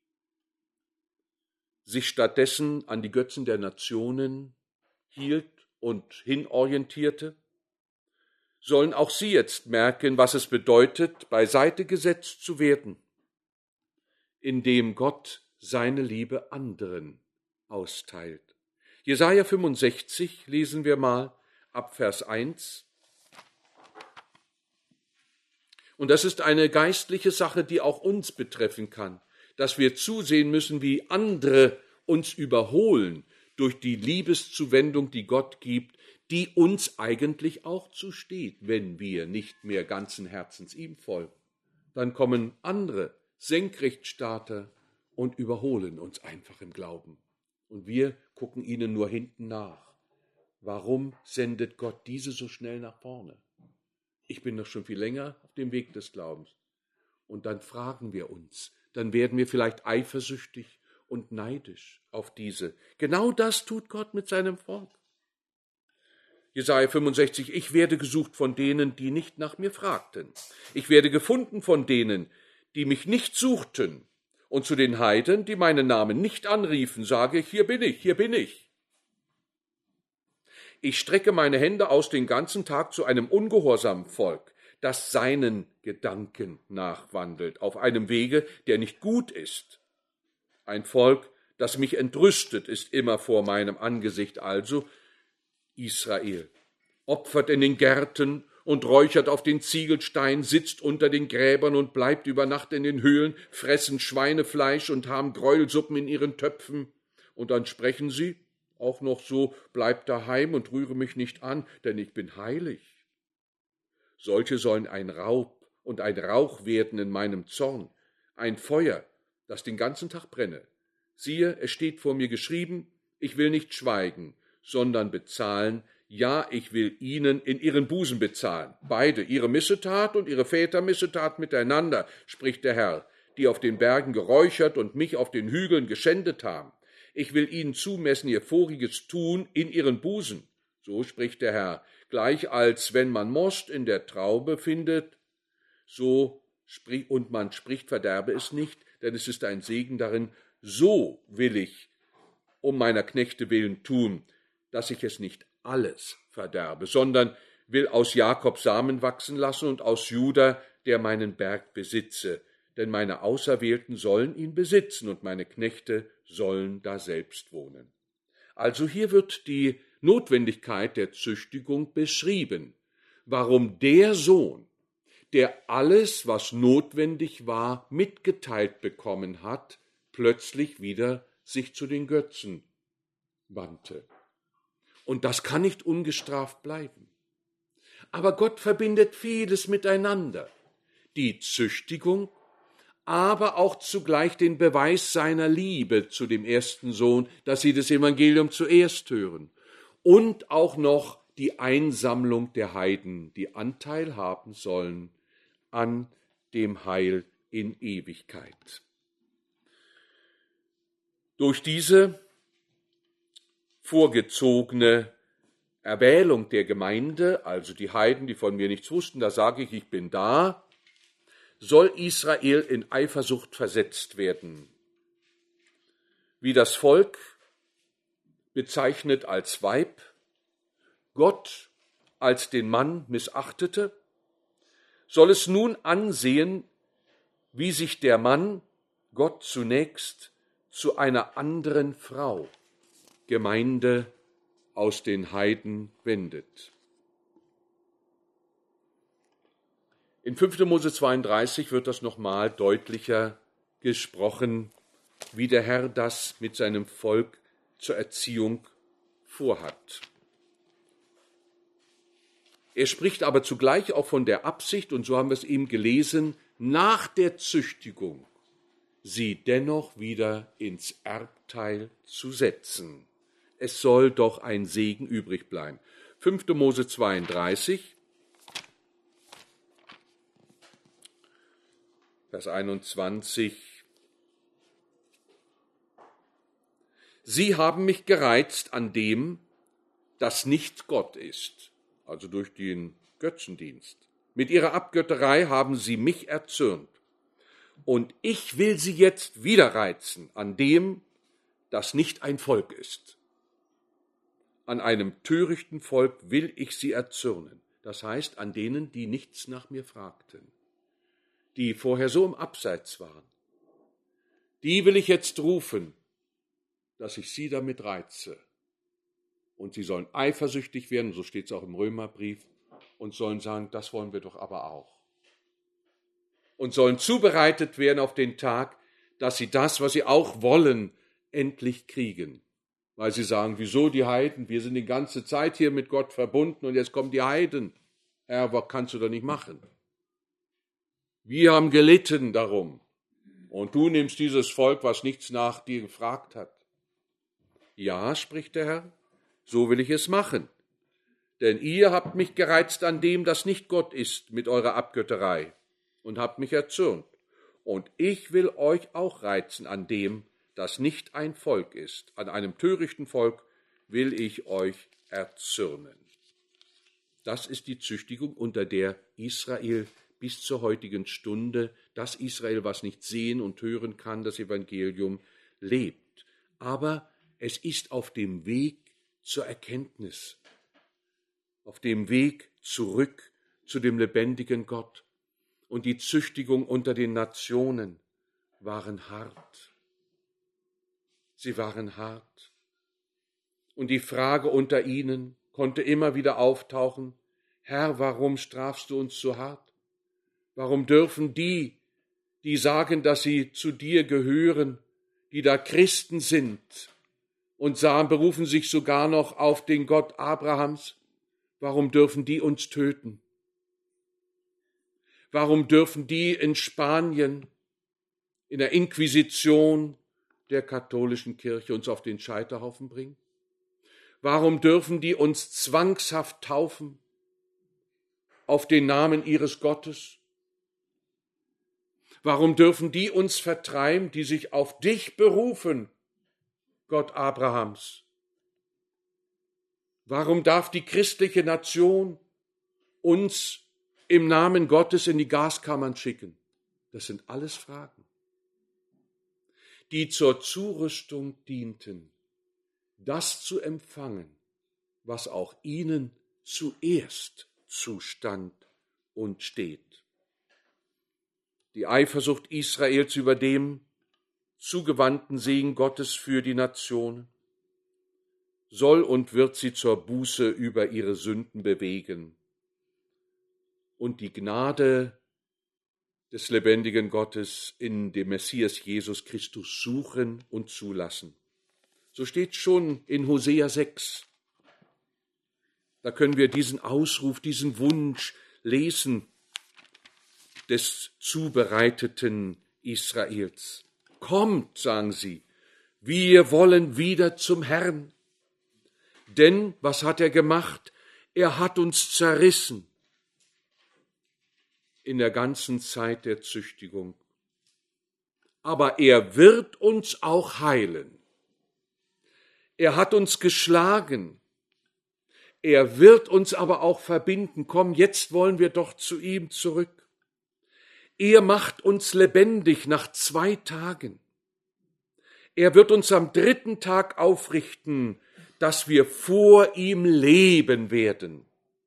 sich stattdessen an die Götzen der Nationen hielt und hinorientierte, sollen auch sie jetzt merken, was es bedeutet, beiseite gesetzt zu werden, indem Gott seine Liebe anderen austeilt. Jesaja 65 lesen wir mal ab Vers 1. Und das ist eine geistliche Sache, die auch uns betreffen kann, dass wir zusehen müssen, wie andere uns überholen durch die Liebeszuwendung, die Gott gibt, die uns eigentlich auch zusteht, wenn wir nicht mehr ganzen Herzens ihm folgen. Dann kommen andere Senkrechtstarter und überholen uns einfach im Glauben. Und wir gucken ihnen nur hinten nach. Warum sendet Gott diese so schnell nach vorne? Ich bin doch schon viel länger auf dem Weg des Glaubens. Und dann fragen wir uns, dann werden wir vielleicht eifersüchtig und neidisch auf diese. Genau das tut Gott mit seinem Volk. Jesaja 65, ich werde gesucht von denen, die nicht nach mir fragten. Ich werde gefunden von denen, die mich nicht suchten. Und zu den Heiden, die meinen Namen nicht anriefen, sage ich, hier bin ich, hier bin ich. Ich strecke meine Hände aus den ganzen Tag zu einem ungehorsamen Volk, das seinen Gedanken nachwandelt, auf einem Wege, der nicht gut ist. Ein Volk, das mich entrüstet, ist immer vor meinem Angesicht, also Israel, opfert in den Gärten und räuchert auf den Ziegelstein, sitzt unter den Gräbern und bleibt über Nacht in den Höhlen, fressen Schweinefleisch und haben Gräuelsuppen in ihren Töpfen. Und dann sprechen sie auch noch so, bleib daheim und rühre mich nicht an, denn ich bin heilig. Solche sollen ein Raub und ein Rauch werden in meinem Zorn, ein Feuer, das den ganzen Tag brenne. Siehe, es steht vor mir geschrieben, ich will nicht schweigen, sondern bezahlen, ja, ich will ihnen in ihren Busen bezahlen, beide, ihre Missetat und ihre Vätermissetat miteinander, spricht der Herr, die auf den Bergen geräuchert und mich auf den Hügeln geschändet haben. Ich will ihnen zumessen ihr voriges Tun in ihren Busen, so spricht der Herr, gleich als wenn man Most in der Traube findet, und man spricht, verderbe es nicht, denn es ist ein Segen darin, so will ich um meiner Knechte willen tun, dass ich es nicht alles verderbe, sondern will aus Jakob Samen wachsen lassen und aus Juda, der meinen Berg besitze. Denn meine Auserwählten sollen ihn besitzen und meine Knechte sollen da selbst wohnen. Also hier wird die Notwendigkeit der Züchtigung beschrieben, warum der Sohn, der alles, was notwendig war, mitgeteilt bekommen hat, plötzlich wieder sich zu den Götzen wandte. Und das kann nicht ungestraft bleiben. Aber Gott verbindet vieles miteinander. Die Züchtigung, aber auch zugleich den Beweis seiner Liebe zu dem ersten Sohn, dass sie das Evangelium zuerst hören. Und auch noch die Einsammlung der Heiden, die Anteil haben sollen an dem Heil in Ewigkeit. Durch diese vorgezogene Erwählung der Gemeinde, also die Heiden, die von mir nichts wussten, da sage ich, ich bin da, soll Israel in Eifersucht versetzt werden. Wie das Volk, bezeichnet als Weib, Gott als den Mann missachtete, soll es nun ansehen, wie sich der Mann, Gott zunächst, zu einer anderen Frau, Gemeinde aus den Heiden, wendet. In 5. Mose 32 wird das nochmal deutlicher gesprochen, wie der Herr das mit seinem Volk zur Erziehung vorhat. Er spricht aber zugleich auch von der Absicht, und so haben wir es eben gelesen, nach der Züchtigung sie dennoch wieder ins Erbteil zu setzen. Es soll doch ein Segen übrig bleiben. 5. Mose 32, Vers 21. Sie haben mich gereizt an dem, das nicht Gott ist, also durch den Götzendienst. Mit ihrer Abgötterei haben sie mich erzürnt. Und ich will sie jetzt wieder reizen an dem, das nicht ein Volk ist. An einem törichten Volk will ich sie erzürnen. Das heißt, an denen, die nichts nach mir fragten, die vorher so im Abseits waren. Die will ich jetzt rufen, dass ich sie damit reize. Und sie sollen eifersüchtig werden, so steht es auch im Römerbrief, und sollen sagen, das wollen wir doch aber auch. Und sollen zubereitet werden auf den Tag, dass sie das, was sie auch wollen, endlich kriegen. Weil sie sagen, wieso die Heiden? Wir sind die ganze Zeit hier mit Gott verbunden und jetzt kommen die Heiden. Herr, was kannst du da nicht machen? Wir haben gelitten darum. Und du nimmst dieses Volk, was nichts nach dir gefragt hat. Ja, spricht der Herr, so will ich es machen. Denn ihr habt mich gereizt an dem, das nicht Gott ist, mit eurer Abgötterei und habt mich erzürnt. Und ich will euch auch reizen an dem, das nicht ein Volk ist. An einem törichten Volk will ich euch erzürnen. Das ist die Züchtigung, unter der Israel bis zur heutigen Stunde, das Israel, was nicht sehen und hören kann, das Evangelium lebt. Aber es ist auf dem Weg zur Erkenntnis, auf dem Weg zurück zu dem lebendigen Gott. Und die Züchtigung unter den Nationen waren hart. Sie waren hart. Und die Frage unter ihnen konnte immer wieder auftauchen: Herr, warum strafst du uns so hart? Warum dürfen die sagen, dass sie zu dir gehören, die da Christen sind und berufen sich sogar noch auf den Gott Abrahams, warum dürfen die uns töten? Warum dürfen die in Spanien, in der Inquisition der katholischen Kirche, uns auf den Scheiterhaufen bringen? Warum dürfen die uns zwangshaft taufen auf den Namen ihres Gottes? Warum dürfen die uns vertreiben, die sich auf dich berufen, Gott Abrahams? Warum darf die christliche Nation uns im Namen Gottes in die Gaskammern schicken? Das sind alles Fragen, die zur Zurüstung dienten, das zu empfangen, was auch ihnen zuerst zustand und steht. Die Eifersucht Israels über dem zugewandten Segen Gottes für die Nationen soll und wird sie zur Buße über ihre Sünden bewegen und die Gnade des lebendigen Gottes in dem Messias Jesus Christus suchen und zulassen. So steht schon in Hosea 6. Da können wir diesen Ausruf, diesen Wunsch lesen des zubereiteten Israels. Kommt, sagen sie, wir wollen wieder zum Herrn. Denn, was hat er gemacht? Er hat uns zerrissen in der ganzen Zeit der Züchtigung. Aber er wird uns auch heilen. Er hat uns geschlagen. Er wird uns aber auch verbinden. Komm, jetzt wollen wir doch zu ihm zurück. Er macht uns lebendig nach 2 Tagen. Er wird uns am 3. Tag aufrichten, dass wir vor ihm leben werden.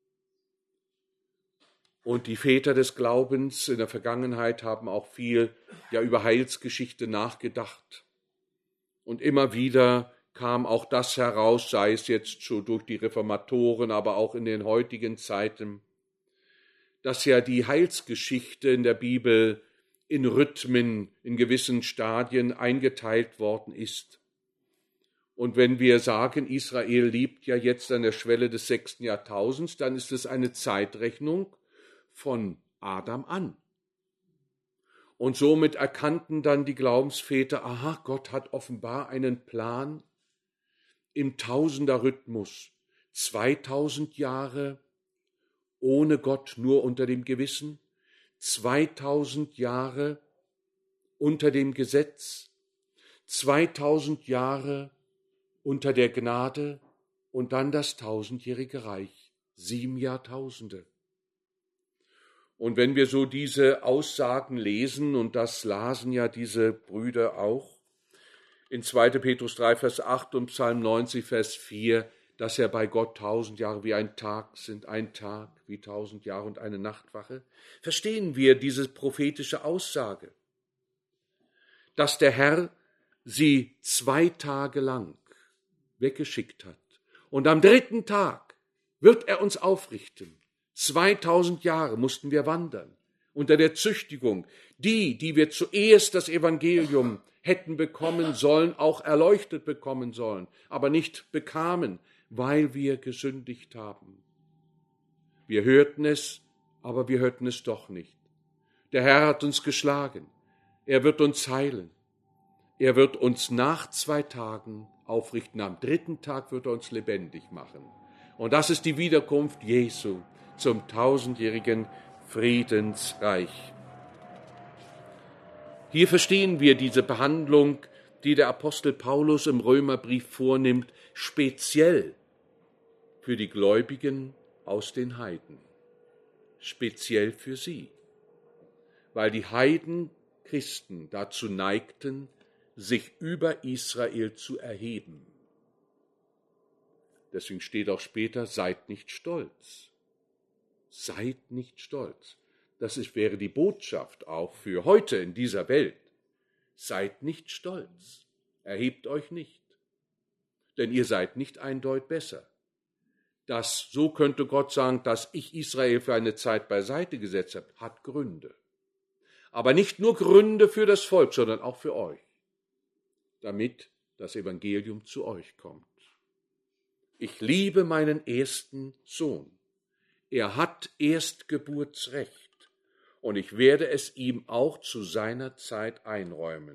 Und die Väter des Glaubens in der Vergangenheit haben auch viel über Heilsgeschichte nachgedacht. Und immer wieder kam auch das heraus, sei es jetzt schon durch die Reformatoren, aber auch in den heutigen Zeiten, dass ja die Heilsgeschichte in der Bibel in Rhythmen, in gewissen Stadien eingeteilt worden ist. Und wenn wir sagen, Israel lebt ja jetzt an der Schwelle des 6. Jahrtausends, dann ist es eine Zeitrechnung von Adam an. Und somit erkannten dann die Glaubensväter, aha, Gott hat offenbar einen Plan im Tausenderrhythmus, 2000 Jahre ohne Gott, nur unter dem Gewissen, 2000 Jahre unter dem Gesetz, 2000 Jahre unter der Gnade und dann das 1000-jährige Reich, 7 Jahrtausende. Und wenn wir so diese Aussagen lesen, und das lasen ja diese Brüder auch, in 2. Petrus 3, Vers 8 und Psalm 90, Vers 4, dass ja bei Gott 1000 Jahre wie ein Tag sind, ein Tag wie 1000 Jahre und eine Nachtwache, verstehen wir diese prophetische Aussage, dass der Herr sie 2 Tage lang weggeschickt hat. Und am 3. Tag wird er uns aufrichten. 2000 Jahre mussten wir wandern unter der Züchtigung. Die wir zuerst das Evangelium hätten bekommen sollen, auch erleuchtet bekommen sollen, aber nicht bekamen, weil wir gesündigt haben. Wir hörten es, aber wir hörten es doch nicht. Der Herr hat uns geschlagen. Er wird uns heilen. Er wird uns nach 2 Tagen aufrichten. Am 3. Tag wird er uns lebendig machen. Und das ist die Wiederkunft Jesu zum 1000-jährigen Friedensreich. Hier verstehen wir diese Behandlung, die der Apostel Paulus im Römerbrief vornimmt, speziell für die Gläubigen aus den Heiden. Speziell für sie. Weil die Heidenchristen dazu neigten, sich über Israel zu erheben. Deswegen steht auch später, seid nicht stolz. Seid nicht stolz. Wäre die Botschaft auch für heute in dieser Welt. Seid nicht stolz. Erhebt euch nicht. Denn ihr seid nicht ein Deut besser. So könnte Gott sagen, dass ich Israel für eine Zeit beiseite gesetzt habe, hat Gründe. Aber nicht nur Gründe für das Volk, sondern auch für euch, damit das Evangelium zu euch kommt. Ich liebe meinen ersten Sohn. Er hat Erstgeburtsrecht und ich werde es ihm auch zu seiner Zeit einräumen.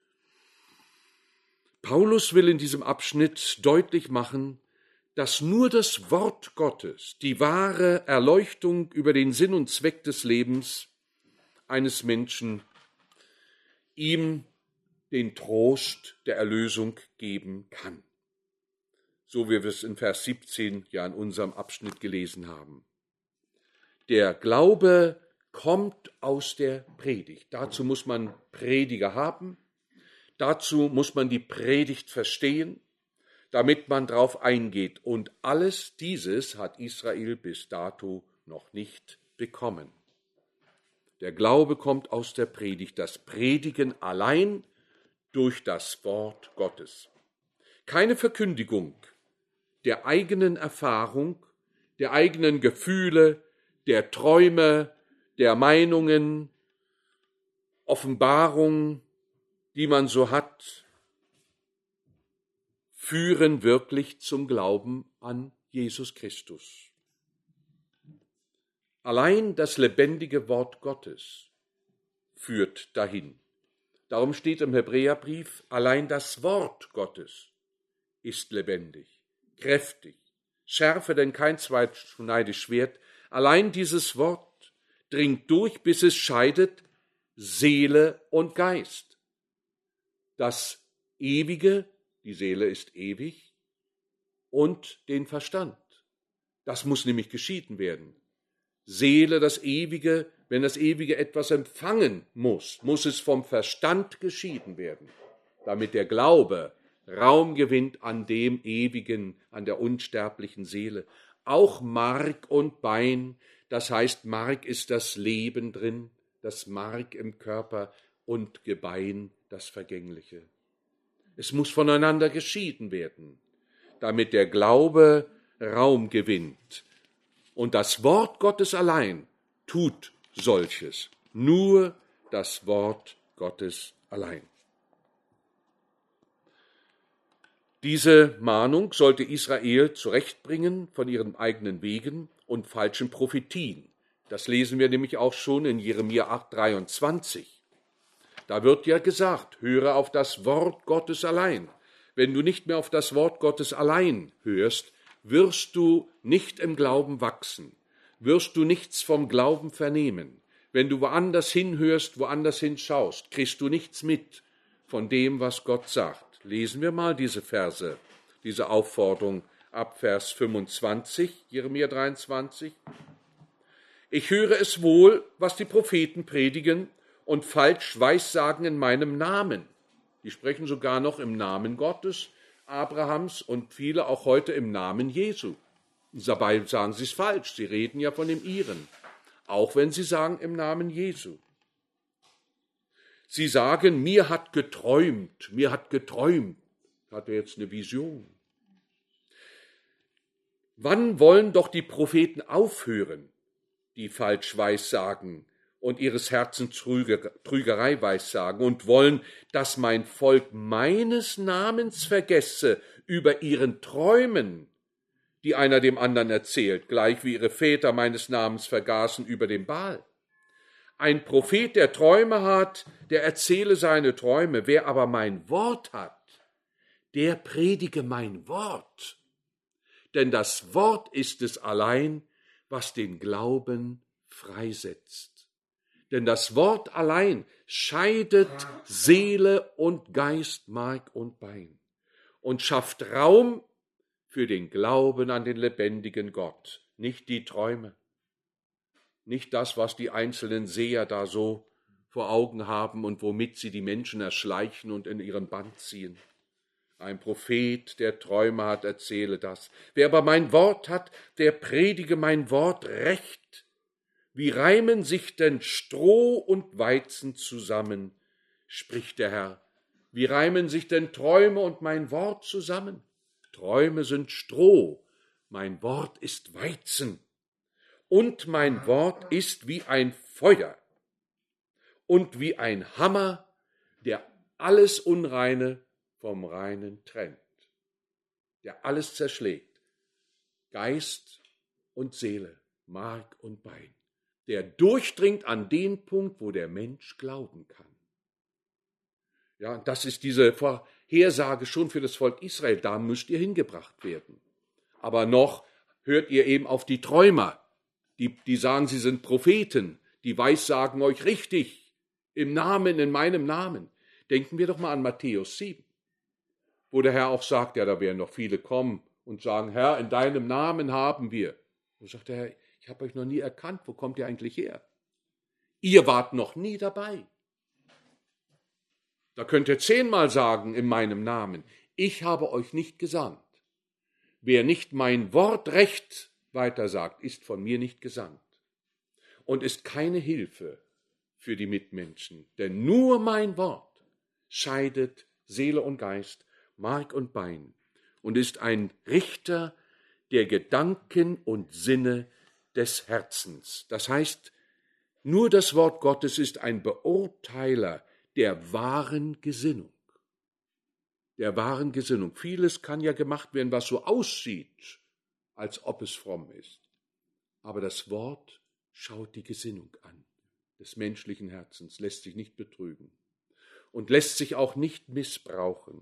Paulus will in diesem Abschnitt deutlich machen, dass nur das Wort Gottes, die wahre Erleuchtung über den Sinn und Zweck des Lebens eines Menschen, ihm den Trost der Erlösung geben kann. So wie wir es in Vers 17 ja in unserem Abschnitt gelesen haben. Der Glaube kommt aus der Predigt. Dazu muss man Prediger haben. Dazu muss man die Predigt verstehen, damit man darauf eingeht. Und alles dieses hat Israel bis dato noch nicht bekommen. Der Glaube kommt aus der Predigt, das Predigen allein durch das Wort Gottes. Keine Verkündigung der eigenen Erfahrung, der eigenen Gefühle, der Träume, der Meinungen, Offenbarungen, die man so hat, führen wirklich zum Glauben an Jesus Christus. Allein das lebendige Wort Gottes führt dahin. Darum steht im Hebräerbrief, allein das Wort Gottes ist lebendig, kräftig, schärfer denn kein zweischneidiges Schwert. Allein dieses Wort dringt durch, bis es scheidet Seele und Geist. Das Ewige, die Seele ist ewig, und den Verstand. Das muss nämlich geschieden werden. Seele, das Ewige, wenn das Ewige etwas empfangen muss es vom Verstand geschieden werden, damit der Glaube Raum gewinnt an dem Ewigen, an der unsterblichen Seele. Auch Mark und Bein, das heißt, Mark ist das Leben drin, das Mark im Körper und Gebein das Vergängliche. Es muss voneinander geschieden werden, damit der Glaube Raum gewinnt. Und das Wort Gottes allein tut solches. Nur das Wort Gottes allein. Diese Mahnung sollte Israel zurechtbringen von ihren eigenen Wegen und falschen Prophetien. Das lesen wir nämlich auch schon in Jeremia 8,23. Da wird ja gesagt, höre auf das Wort Gottes allein. Wenn du nicht mehr auf das Wort Gottes allein hörst, wirst du nicht im Glauben wachsen, wirst du nichts vom Glauben vernehmen. Wenn du woanders hinhörst, woanders hinschaust, kriegst du nichts mit von dem, was Gott sagt. Lesen wir mal diese Verse, diese Aufforderung ab Vers 25, Jeremia 23. Ich höre es wohl, was die Propheten predigen und falsch weissagen in meinem Namen. Die sprechen sogar noch im Namen Gottes, Abrahams und viele auch heute im Namen Jesu. Dabei sagen sie es falsch, sie reden ja von dem Ihren, auch wenn sie sagen im Namen Jesu. Sie sagen, mir hat geträumt, hat er jetzt eine Vision. Wann wollen doch die Propheten aufhören, die falsch weissagen und ihres Herzens Trügerei weissagen und wollen, dass mein Volk meines Namens vergesse über ihren Träumen, die einer dem anderen erzählt, gleich wie ihre Väter meines Namens vergaßen über den Baal. Ein Prophet, der Träume hat, der erzähle seine Träume. Wer aber mein Wort hat, der predige mein Wort. Denn das Wort ist es allein, was den Glauben freisetzt. Denn das Wort allein scheidet Seele und Geist, Mark und Bein und schafft Raum für den Glauben an den lebendigen Gott, nicht die Träume, nicht das, was die einzelnen Seher da so vor Augen haben und womit sie die Menschen erschleichen und in ihren Bann ziehen. Ein Prophet, der Träume hat, erzähle das. Wer aber mein Wort hat, der predige mein Wort recht. Wie reimen sich denn Stroh und Weizen zusammen, spricht der Herr. Wie reimen sich denn Träume und mein Wort zusammen? Träume sind Stroh, mein Wort ist Weizen. Und mein Wort ist wie ein Feuer und wie ein Hammer, der alles Unreine vom Reinen trennt, der alles zerschlägt, Geist und Seele, Mark und Bein, der durchdringt an den Punkt, wo der Mensch glauben kann. Ja, das ist diese Vorhersage schon für das Volk Israel, da müsst ihr hingebracht werden. Aber noch hört ihr eben auf die Träumer, die sagen, sie sind Propheten, die weissagen euch richtig, im Namen, in meinem Namen. Denken wir doch mal an Matthäus 7, wo der Herr auch sagt, ja, da werden noch viele kommen und sagen, Herr, in deinem Namen haben wir. Und sagt der Herr, ich habe euch noch nie erkannt, wo kommt ihr eigentlich her? Ihr wart noch nie dabei. Da könnt ihr 10-mal sagen in meinem Namen, ich habe euch nicht gesandt. Wer nicht mein Wort recht weitersagt, ist von mir nicht gesandt und ist keine Hilfe für die Mitmenschen. Denn nur mein Wort scheidet Seele und Geist, Mark und Bein und ist ein Richter der Gedanken und Sinne des Herzens. Das heißt, nur das Wort Gottes ist ein Beurteiler der wahren Gesinnung. Der wahren Gesinnung. Vieles kann ja gemacht werden, was so aussieht, als ob es fromm ist. Aber das Wort schaut die Gesinnung an, des menschlichen Herzens, lässt sich nicht betrügen und lässt sich auch nicht missbrauchen.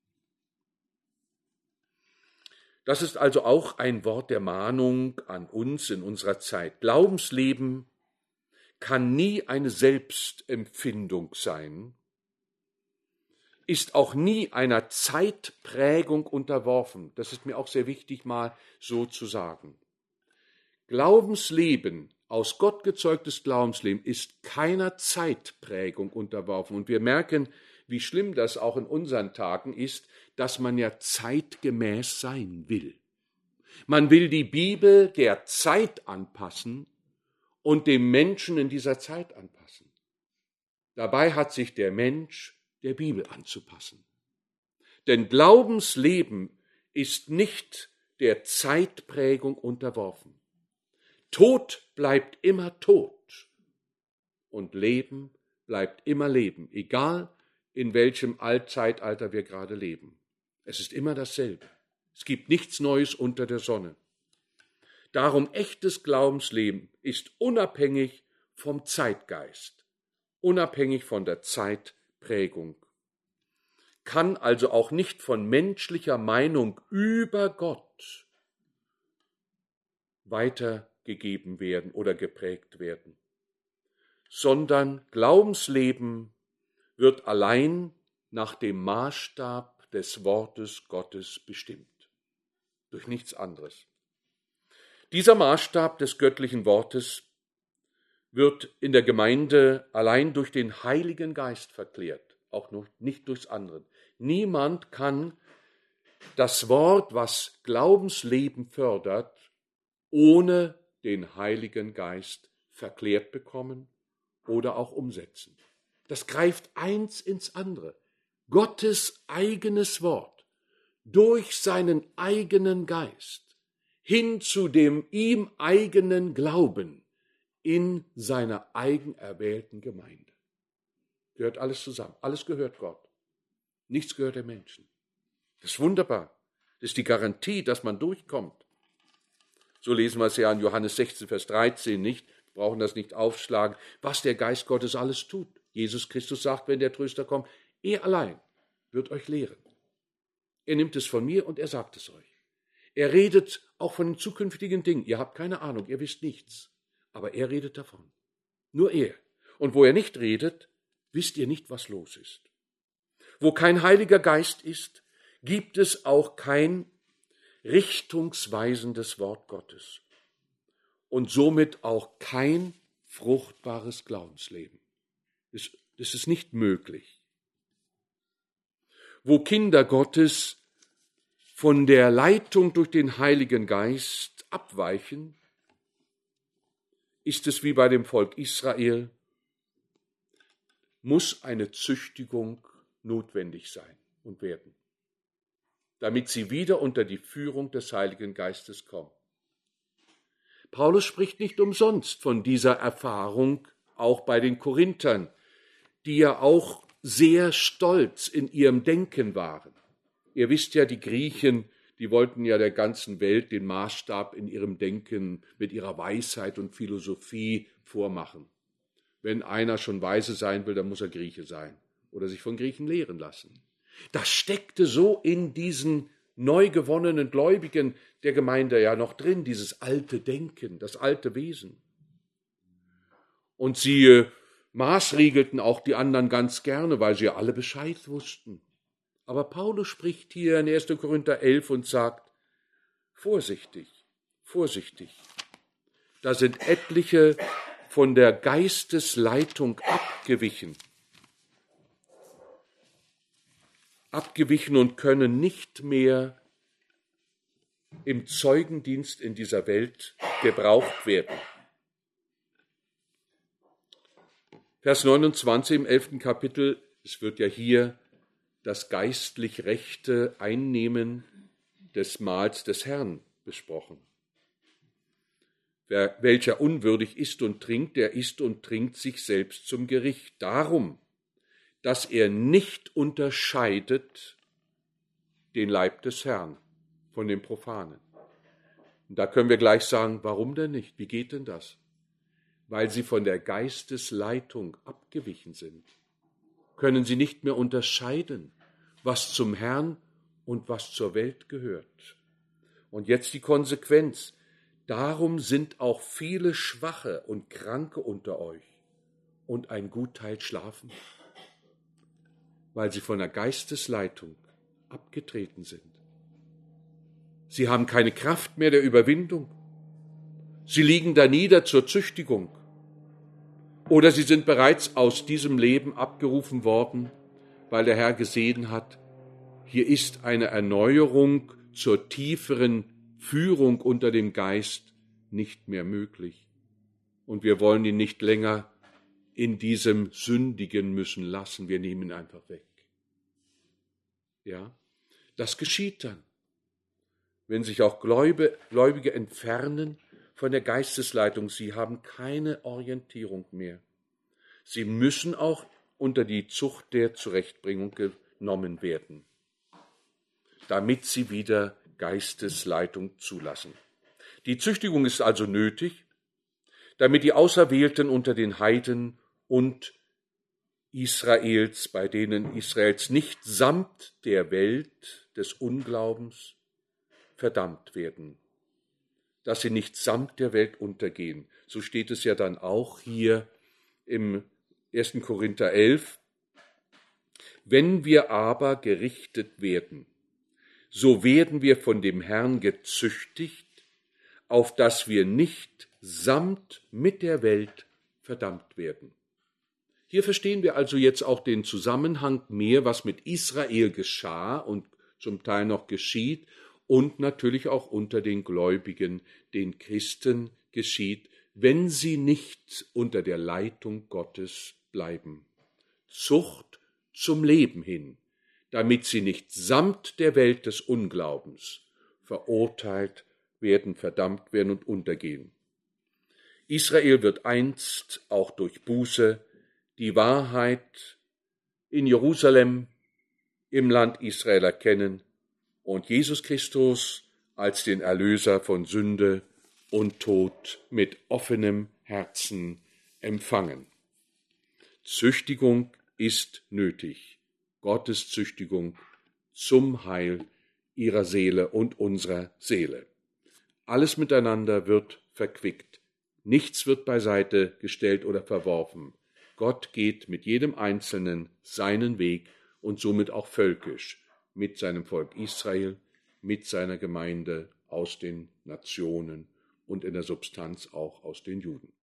Das ist also auch ein Wort der Mahnung an uns in unserer Zeit. Glaubensleben kann nie eine Selbstempfindung sein, ist auch nie einer Zeitprägung unterworfen. Das ist mir auch sehr wichtig, mal so zu sagen. Glaubensleben, aus Gott gezeugtes Glaubensleben, ist keiner Zeitprägung unterworfen. Und wir merken, wie schlimm das auch in unseren Tagen ist, dass man ja zeitgemäß sein will. Man will die Bibel der Zeit anpassen und dem Menschen in dieser Zeit anpassen. Dabei hat sich der Mensch der Bibel anzupassen. Denn Glaubensleben ist nicht der Zeitprägung unterworfen. Tod bleibt immer tot und Leben bleibt immer Leben, egal in welchem Zeitalter wir gerade leben. Es ist immer dasselbe. Es gibt nichts Neues unter der Sonne. Darum echtes Glaubensleben ist unabhängig vom Zeitgeist, unabhängig von der Zeitprägung, kann also auch nicht von menschlicher Meinung über Gott weitergegeben werden oder geprägt werden, sondern Glaubensleben wird allein nach dem Maßstab des Wortes Gottes bestimmt, durch nichts anderes. Dieser Maßstab des göttlichen Wortes wird in der Gemeinde allein durch den Heiligen Geist verklärt, auch noch nicht durchs andere. Niemand kann das Wort, was Glaubensleben fördert, ohne den Heiligen Geist verklärt bekommen oder auch umsetzen. Das greift eins ins andere. Gottes eigenes Wort durch seinen eigenen Geist hin zu dem ihm eigenen Glauben in seiner eigenerwählten Gemeinde. Gehört alles zusammen. Alles gehört Gott. Nichts gehört den Menschen. Das ist wunderbar. Das ist die Garantie, dass man durchkommt. So lesen wir es ja in Johannes 16, Vers 13 nicht. Wir brauchen das nicht aufschlagen, was der Geist Gottes alles tut. Jesus Christus sagt, wenn der Tröster kommt, er allein wird euch lehren. Er nimmt es von mir und er sagt es euch. Er redet auch von den zukünftigen Dingen. Ihr habt keine Ahnung, ihr wisst nichts. Aber er redet davon. Nur er. Und wo er nicht redet, wisst ihr nicht, was los ist. Wo kein Heiliger Geist ist, gibt es auch kein richtungsweisendes Wort Gottes und somit auch kein fruchtbares Glaubensleben. Das ist nicht möglich. Wo Kinder Gottes von der Leitung durch den Heiligen Geist abweichen, ist es wie bei dem Volk Israel, muss eine Züchtigung notwendig sein und werden, damit sie wieder unter die Führung des Heiligen Geistes kommen. Paulus spricht nicht umsonst von dieser Erfahrung auch bei den Korinthern, die ja auch sehr stolz in ihrem Denken waren. Ihr wisst ja, die Griechen, die wollten ja der ganzen Welt den Maßstab in ihrem Denken mit ihrer Weisheit und Philosophie vormachen. Wenn einer schon weise sein will, dann muss er Grieche sein oder sich von Griechen lehren lassen. Das steckte so in diesen neu gewonnenen Gläubigen der Gemeinde ja noch drin, dieses alte Denken, das alte Wesen. Und sie maßregelten auch die anderen ganz gerne, weil sie ja alle Bescheid wussten. Aber Paulus spricht hier in 1. Korinther 11 und sagt, vorsichtig, vorsichtig. Da sind etliche von der Geistesleitung abgewichen und können nicht mehr im Zeugendienst in dieser Welt gebraucht werden. Vers 29 im 11. Kapitel, es wird ja hier das geistlich rechte Einnehmen des Mahls des Herrn besprochen. Welcher unwürdig isst und trinkt, der isst und trinkt sich selbst zum Gericht. Darum, dass er nicht unterscheidet den Leib des Herrn von dem Profanen. Und da können wir gleich sagen, warum denn nicht? Wie geht denn das? Weil sie von der Geistesleitung abgewichen sind. Können sie nicht mehr unterscheiden, was zum Herrn und was zur Welt gehört. Und jetzt die Konsequenz. Darum sind auch viele Schwache und Kranke unter euch und ein Gutteil schlafen, weil sie von der Geistesleitung abgetreten sind. Sie haben keine Kraft mehr der Überwindung. Sie liegen da nieder zur Züchtigung. Oder sie sind bereits aus diesem Leben abgerufen worden, weil der Herr gesehen hat, hier ist eine Erneuerung zur tieferen Führung unter dem Geist nicht mehr möglich. Und wir wollen ihn nicht länger in diesem Sündigen müssen lassen. Wir nehmen ihn einfach weg. Ja, das geschieht dann, wenn sich auch Gläubige entfernen von der Geistesleitung. Sie haben keine Orientierung mehr. Sie müssen auch unter die Zucht der Zurechtbringung genommen werden, damit sie wieder Geistesleitung zulassen. Die Züchtigung ist also nötig, damit die Auserwählten unter den Heiden und Israels, bei denen Israels nicht samt der Welt des Unglaubens verdammt werden, dass sie nicht samt der Welt untergehen. So steht es ja dann auch hier im 1. Korinther 11. Wenn wir aber gerichtet werden, so werden wir von dem Herrn gezüchtigt, auf dass wir nicht samt mit der Welt verdammt werden. Hier verstehen wir also jetzt auch den Zusammenhang mehr, was mit Israel geschah und zum Teil noch geschieht und natürlich auch unter den Gläubigen, den Christen geschieht, wenn sie nicht unter der Leitung Gottes bleiben. Zucht zum Leben hin, damit sie nicht samt der Welt des Unglaubens verurteilt werden, verdammt werden und untergehen. Israel wird einst auch durch Buße die Wahrheit in Jerusalem, im Land Israel erkennen und Jesus Christus als den Erlöser von Sünde und Tod mit offenem Herzen empfangen. Züchtigung ist nötig, Gottes Züchtigung zum Heil ihrer Seele und unserer Seele. Alles miteinander wird verquickt. Nichts wird beiseite gestellt oder verworfen. Gott geht mit jedem Einzelnen seinen Weg und somit auch völkisch mit seinem Volk Israel, mit seiner Gemeinde aus den Nationen und in der Substanz auch aus den Juden.